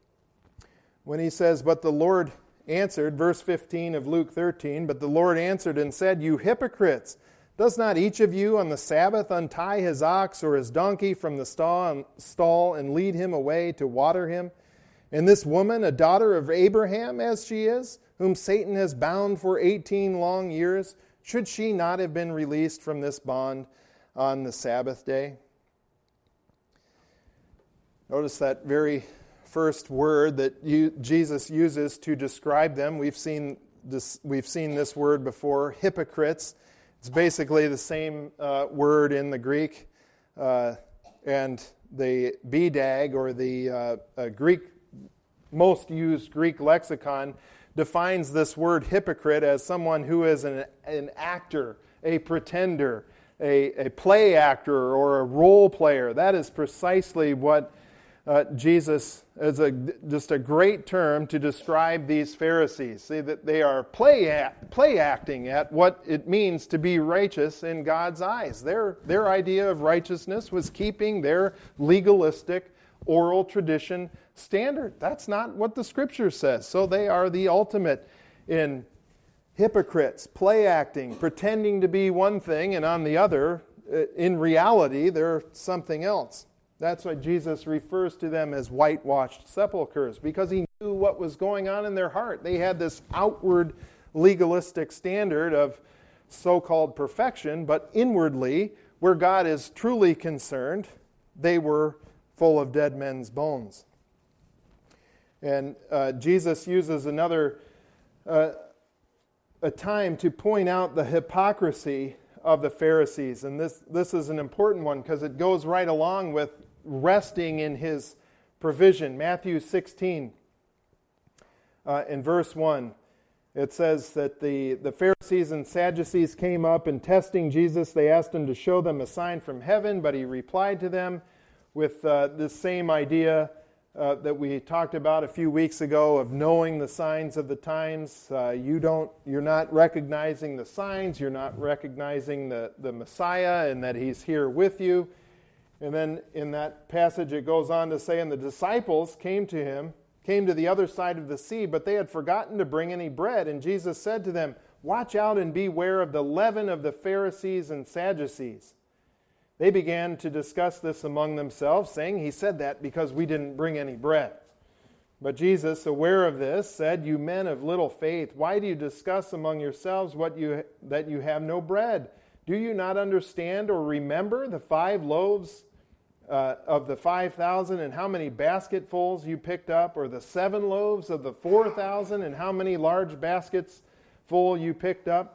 When He says, "But the Lord answered," verse 15 of Luke 13, "But the Lord answered and said, 'You hypocrites, does not each of you on the Sabbath untie his ox or his donkey from the stall and lead him away to water him? And this woman, a daughter of Abraham as she is, whom Satan has bound for 18 long years, should she not have been released from this bond on the Sabbath day?'" Notice that very first word that Jesus uses to describe them. We've seen this word before, hypocrites. It's basically the same word in the Greek, and the BDAG, or the Greek, most used Greek lexicon, defines this word hypocrite as someone who is an actor, a pretender, a play actor, or a role player. That is precisely what Jesus is just a great term to describe these Pharisees. See, that they are play acting at what it means to be righteous in God's eyes. Their idea of righteousness was keeping their legalistic oral tradition standard. That's not what the Scripture says. So they are the ultimate in hypocrites, play acting, pretending to be one thing, and on the other, in reality, they're something else. That's why Jesus refers to them as whitewashed sepulchres, because He knew what was going on in their heart. They had this outward legalistic standard of so-called perfection, but inwardly, where God is truly concerned, they were full of dead men's bones. And Jesus uses another a time to point out the hypocrisy of the Pharisees. And this is an important one because it goes right along with resting in His provision. Matthew 16, in verse 1, it says that the Pharisees and Sadducees came up, and testing Jesus, they asked Him to show them a sign from heaven, but He replied to them with this same idea that we talked about a few weeks ago of knowing the signs of the times. You're not recognizing the signs, you're not recognizing the Messiah and that He's here with you. And then in that passage it goes on to say, "And the disciples came to the other side of the sea, but they had forgotten to bring any bread. And Jesus said to them, 'Watch out and beware of the leaven of the Pharisees and Sadducees.' They began to discuss this among themselves, saying, 'He said that because we didn't bring any bread.' But Jesus, aware of this, said, 'You men of little faith, why do you discuss among yourselves that you have no bread? Do you not understand or remember the 5 loaves of the 5,000 and how many basketfuls you picked up, or the 7 loaves of the 4,000 and how many large baskets full you picked up?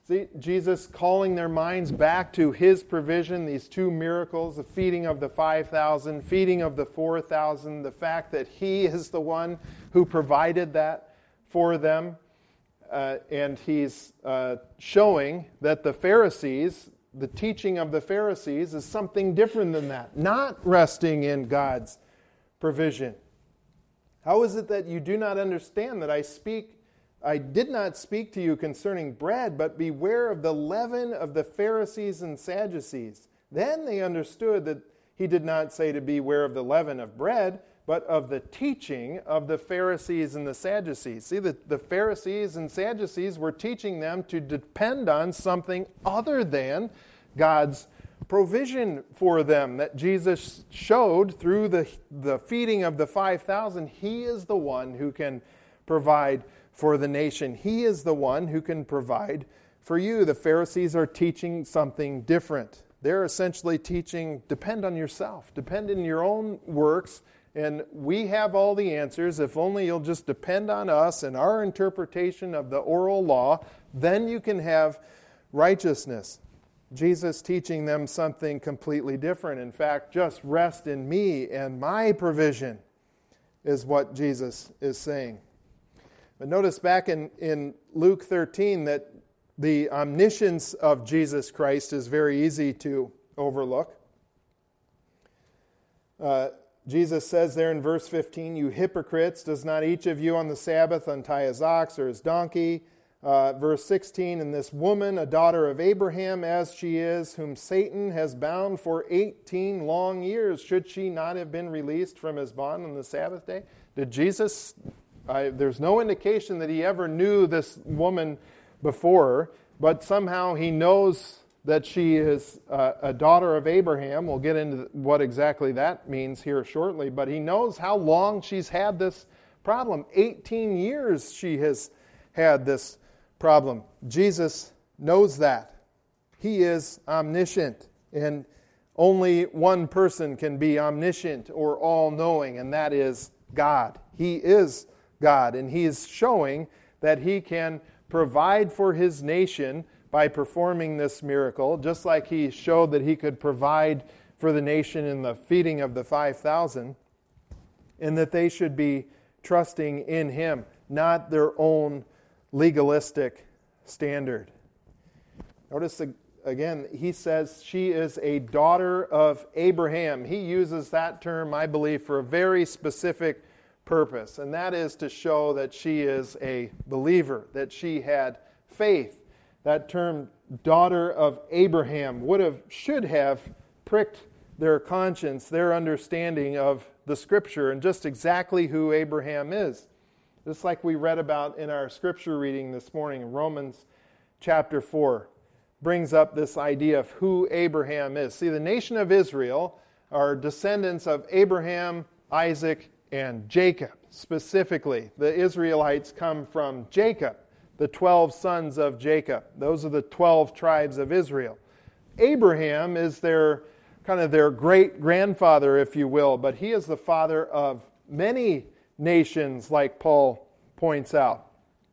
See, Jesus calling their minds back to his provision, these two miracles, the feeding of the 5,000, feeding of the 4,000, the fact that he is the one who provided that for them. And he's showing that the Pharisees, the teaching of the Pharisees is something different than that, not resting in God's provision. How is it that you do not understand that I did not speak to you concerning bread, but beware of the leaven of the Pharisees and Sadducees? Then they understood that he did not say to beware of the leaven of bread, but of the teaching of the Pharisees and the Sadducees. See, the Pharisees and Sadducees were teaching them to depend on something other than God's provision for them that Jesus showed through the feeding of the 5,000. He is the one who can provide for the nation. He is the one who can provide for you. The Pharisees are teaching something different. They're essentially teaching, depend on yourself, depend in your own works, and we have all the answers. If only you'll just depend on us and our interpretation of the oral law, then you can have righteousness. Jesus teaching them something completely different. In fact, just rest in me and my provision is what Jesus is saying. But notice back in Luke 13 that the omniscience of Jesus Christ is very easy to overlook. Jesus says there in verse 15, "You hypocrites, does not each of you on the Sabbath untie his ox or his donkey?" Verse 16, "And this woman, a daughter of Abraham as she is, whom Satan has bound for 18 long years, should she not have been released from his bond on the Sabbath day?" Did Jesus... there's no indication that he ever knew this woman before, but somehow he knows that she is a daughter of Abraham. We'll get into what exactly that means here shortly, but he knows how long she's had this problem. 18 years she has had this problem. Jesus knows that. He is omniscient, and only one person can be omniscient or all-knowing, and that is God. He is God, and he is showing that he can provide for his nation by performing this miracle, just like he showed that he could provide for the nation in the feeding of the 5,000, and that they should be trusting in him, not their own legalistic standard. Notice again, he says she is a daughter of Abraham. He uses that term, I believe, for a very specific purpose, and that is to show that she is a believer, that she had faith. That term, daughter of Abraham, should have pricked their conscience, their understanding of the Scripture and just exactly who Abraham is. Just like we read about in our Scripture reading this morning, Romans chapter 4 brings up this idea of who Abraham is. See, the nation of Israel are descendants of Abraham, Isaac, and Jacob. Specifically, the Israelites come from Jacob, the 12 sons of Jacob. Those are the 12 tribes of Israel. Abraham is their great-grandfather, if you will, but he is the father of many nations, like Paul points out.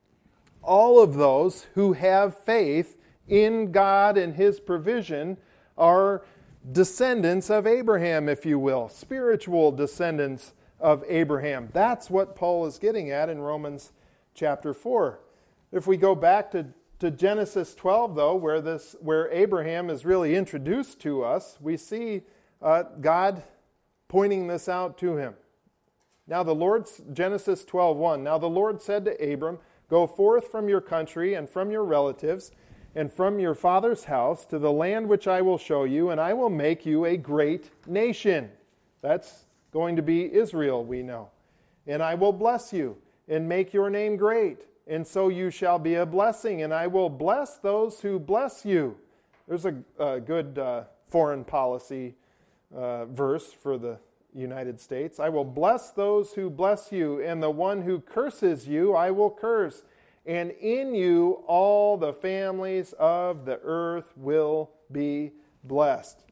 All of those who have faith in God and his provision are descendants of Abraham, if you will, spiritual descendants of Abraham. That's what Paul is getting at in Romans chapter 4. If we go back to Genesis 12, though, where Abraham is really introduced to us, we see God pointing this out to him. Now Genesis 12:1, "Now the Lord said to Abram, Go forth from your country and from your relatives and from your father's house to the land which I will show you, and I will make you a great nation." That's going to be Israel, we know. "And I will bless you and make your name great, and so you shall be a blessing, and I will bless those who bless you." There's a good foreign policy verse for the United States. "I will bless those who bless you, and the one who curses you I will curse. And in you all the families of the earth will be blessed."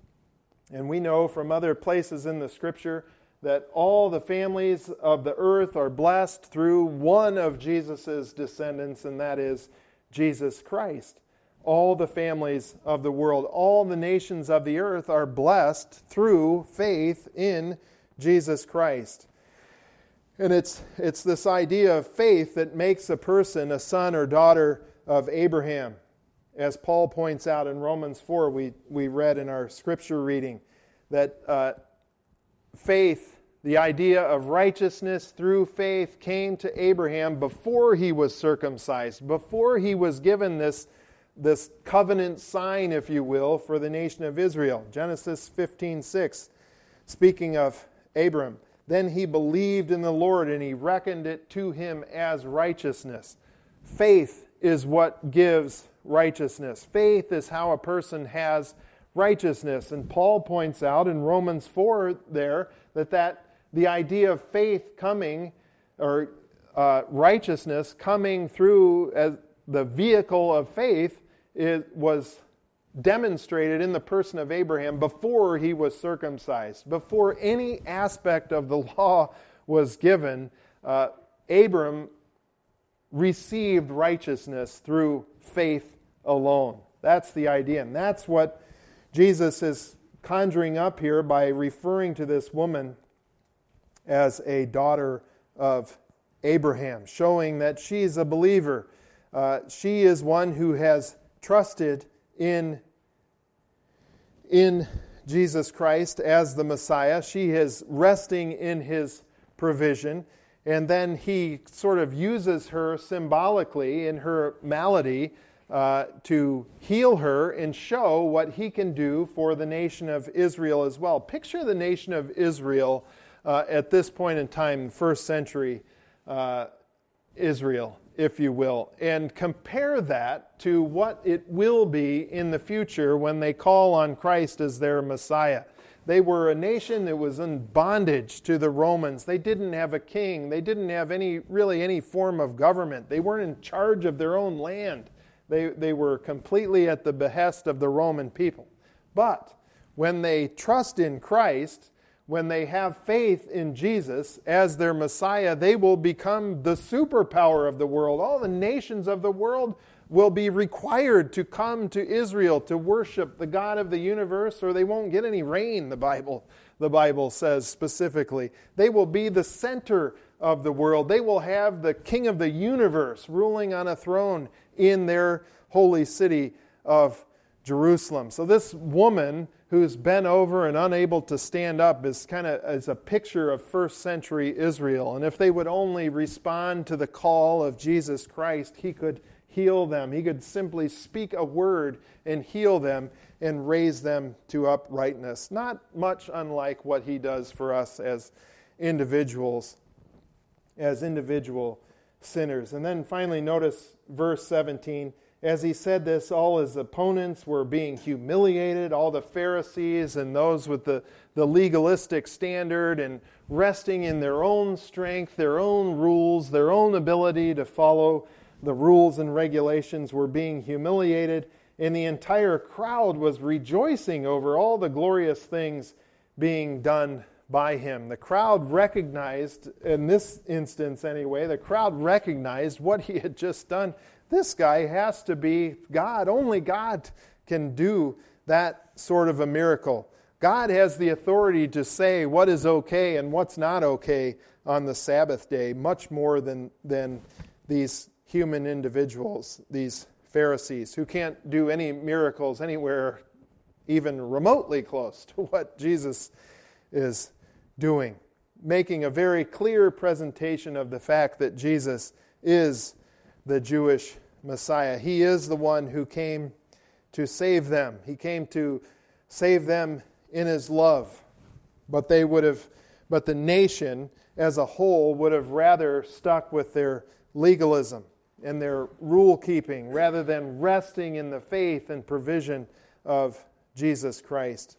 And we know from other places in the Scripture that all the families of the earth are blessed through one of Jesus' descendants, and that is Jesus Christ. all the families of the world, all the nations of the earth are blessed through faith in Jesus Christ. And it's this idea of faith that makes a person a son or daughter of Abraham. As Paul points out in Romans 4, we read in our scripture reading that faith, the idea of righteousness through faith, came to Abraham before he was circumcised, before he was given this covenant sign, if you will, for the nation of Israel. Genesis 15:6, speaking of Abram, then he believed in the Lord and he reckoned it to him as righteousness. Faith is what gives righteousness. Faith is how a person has righteousness. And Paul points out in Romans 4 there that the idea of faith coming, or righteousness coming through as the vehicle of faith, was demonstrated in the person of Abraham before he was circumcised. Before any aspect of the law was given, Abram received righteousness through faith alone. That's the idea. And that's what Jesus is conjuring up here by referring to this woman as a daughter of Abraham, showing that she's a believer. She is one who has trusted in Jesus Christ as the Messiah. She is resting in His provision. And then He sort of uses her symbolically in her malady to heal her and show what He can do for the nation of Israel as well. Picture the nation of Israel at this point in time, first century Israel, if you will, and compare that to what it will be in the future when they call on Christ as their Messiah. They were a nation that was in bondage to the Romans. They didn't have a king. They didn't have any form of government. They weren't in charge of their own land. They were completely at the behest of the Roman people. But when they trust in Christ, when they have faith in Jesus as their Messiah, they will become the superpower of the world. All the nations of the world will be required to come to Israel to worship the God of the universe, or they won't get any rain, the Bible says specifically. They will be the center of the world. They will have the King of the universe ruling on a throne in their holy city of Jerusalem. So this woman who's bent over and unable to stand up is a picture of first century Israel. And if they would only respond to the call of Jesus Christ, He could heal them. He could simply speak a word and heal them and raise them to uprightness. Not much unlike what He does for us as individuals, as individual sinners. And then finally notice verse 17. As He said this, all His opponents were being humiliated, all the Pharisees and those with the legalistic standard and resting in their own strength, their own rules, their own ability to follow the rules and regulations were being humiliated, and the entire crowd was rejoicing over all the glorious things being done by Him. The crowd recognized, in this instance anyway, the crowd recognized what He had just done. This guy has to be God. Only God can do that sort of a miracle. God has the authority to say what is okay and what's not okay on the Sabbath day, much more than these human individuals, these Pharisees, who can't do any miracles anywhere even remotely close to what Jesus is doing, making a very clear presentation of the fact that Jesus is the Jewish Messiah. He is the one who came to save them. He came to save them in His love. But the nation as a whole would have rather stuck with their legalism and their rule keeping rather than resting in the faith and provision of Jesus Christ.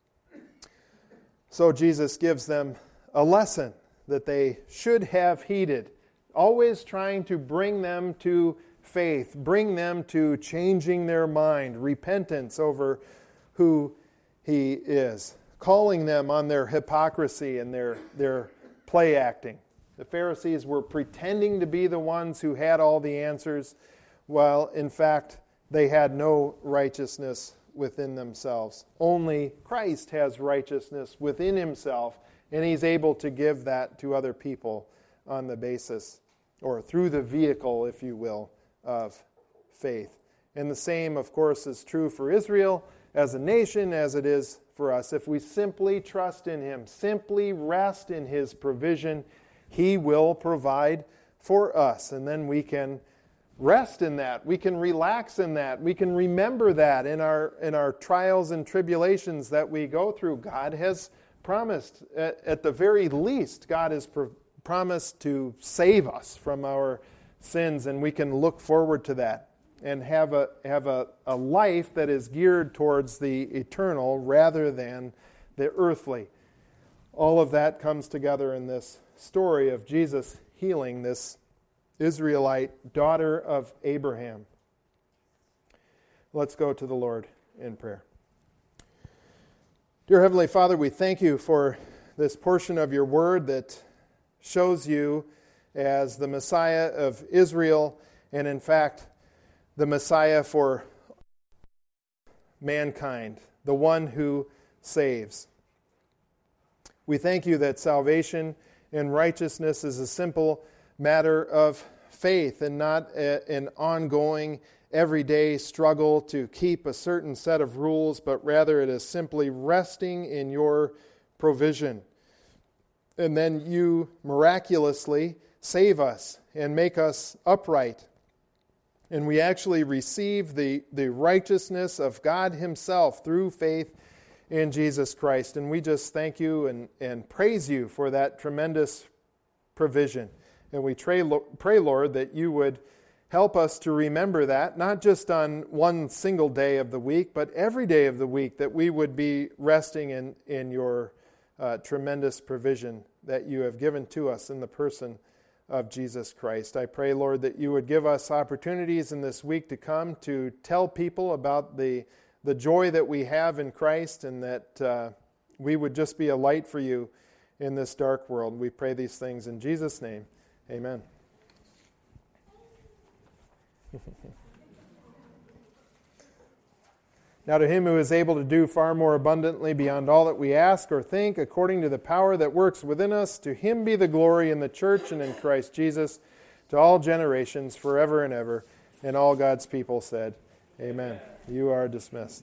So Jesus gives them a lesson that they should have heeded, always trying to bring them to faith, bring them to changing their mind, repentance over who He is, calling them on their hypocrisy and their play acting. The Pharisees were pretending to be the ones who had all the answers, while in fact they had no righteousness within themselves. Only Christ has righteousness within himself, and he's able to give that to other people on the basis, or through the vehicle, if you will, of faith. And the same, of course, is true for Israel as a nation as it is for us. If we simply trust in him, simply rest in his provision, he will provide for us. And then we can rest in that. We can relax in that. We can remember that in our trials and tribulations that we go through. God has promised, at the very least, God has promised to save us from our sins, and we can look forward to that and have a life that is geared towards the eternal rather than the earthly. All of that comes together in this story of Jesus healing this Israelite daughter of Abraham. Let's go to the Lord in prayer. Dear Heavenly Father, we thank you for this portion of your word that shows you as the Messiah of Israel, and in fact, the Messiah for mankind, the one who saves. We thank you that salvation and righteousness is a simple matter of faith and not an ongoing, everyday struggle to keep a certain set of rules, but rather it is simply resting in your provision. And then you miraculously save us and make us upright. And we actually receive the righteousness of God himself through faith in Jesus Christ. And we just thank you and praise you for that tremendous provision. And we pray, Lord, that you would help us to remember that, not just on one single day of the week, but every day of the week, that we would be resting in your tremendous provision that you have given to us in the person of Jesus Christ. I pray, Lord, that you would give us opportunities in this week to come to tell people about the joy that we have in Christ, and that we would just be a light for you in this dark world. We pray these things in Jesus' name. Amen. Now to him who is able to do far more abundantly beyond all that we ask or think, according to the power that works within us, to him be the glory in the church and in Christ Jesus, to all generations, forever and ever. And all God's people said, Amen. You are dismissed.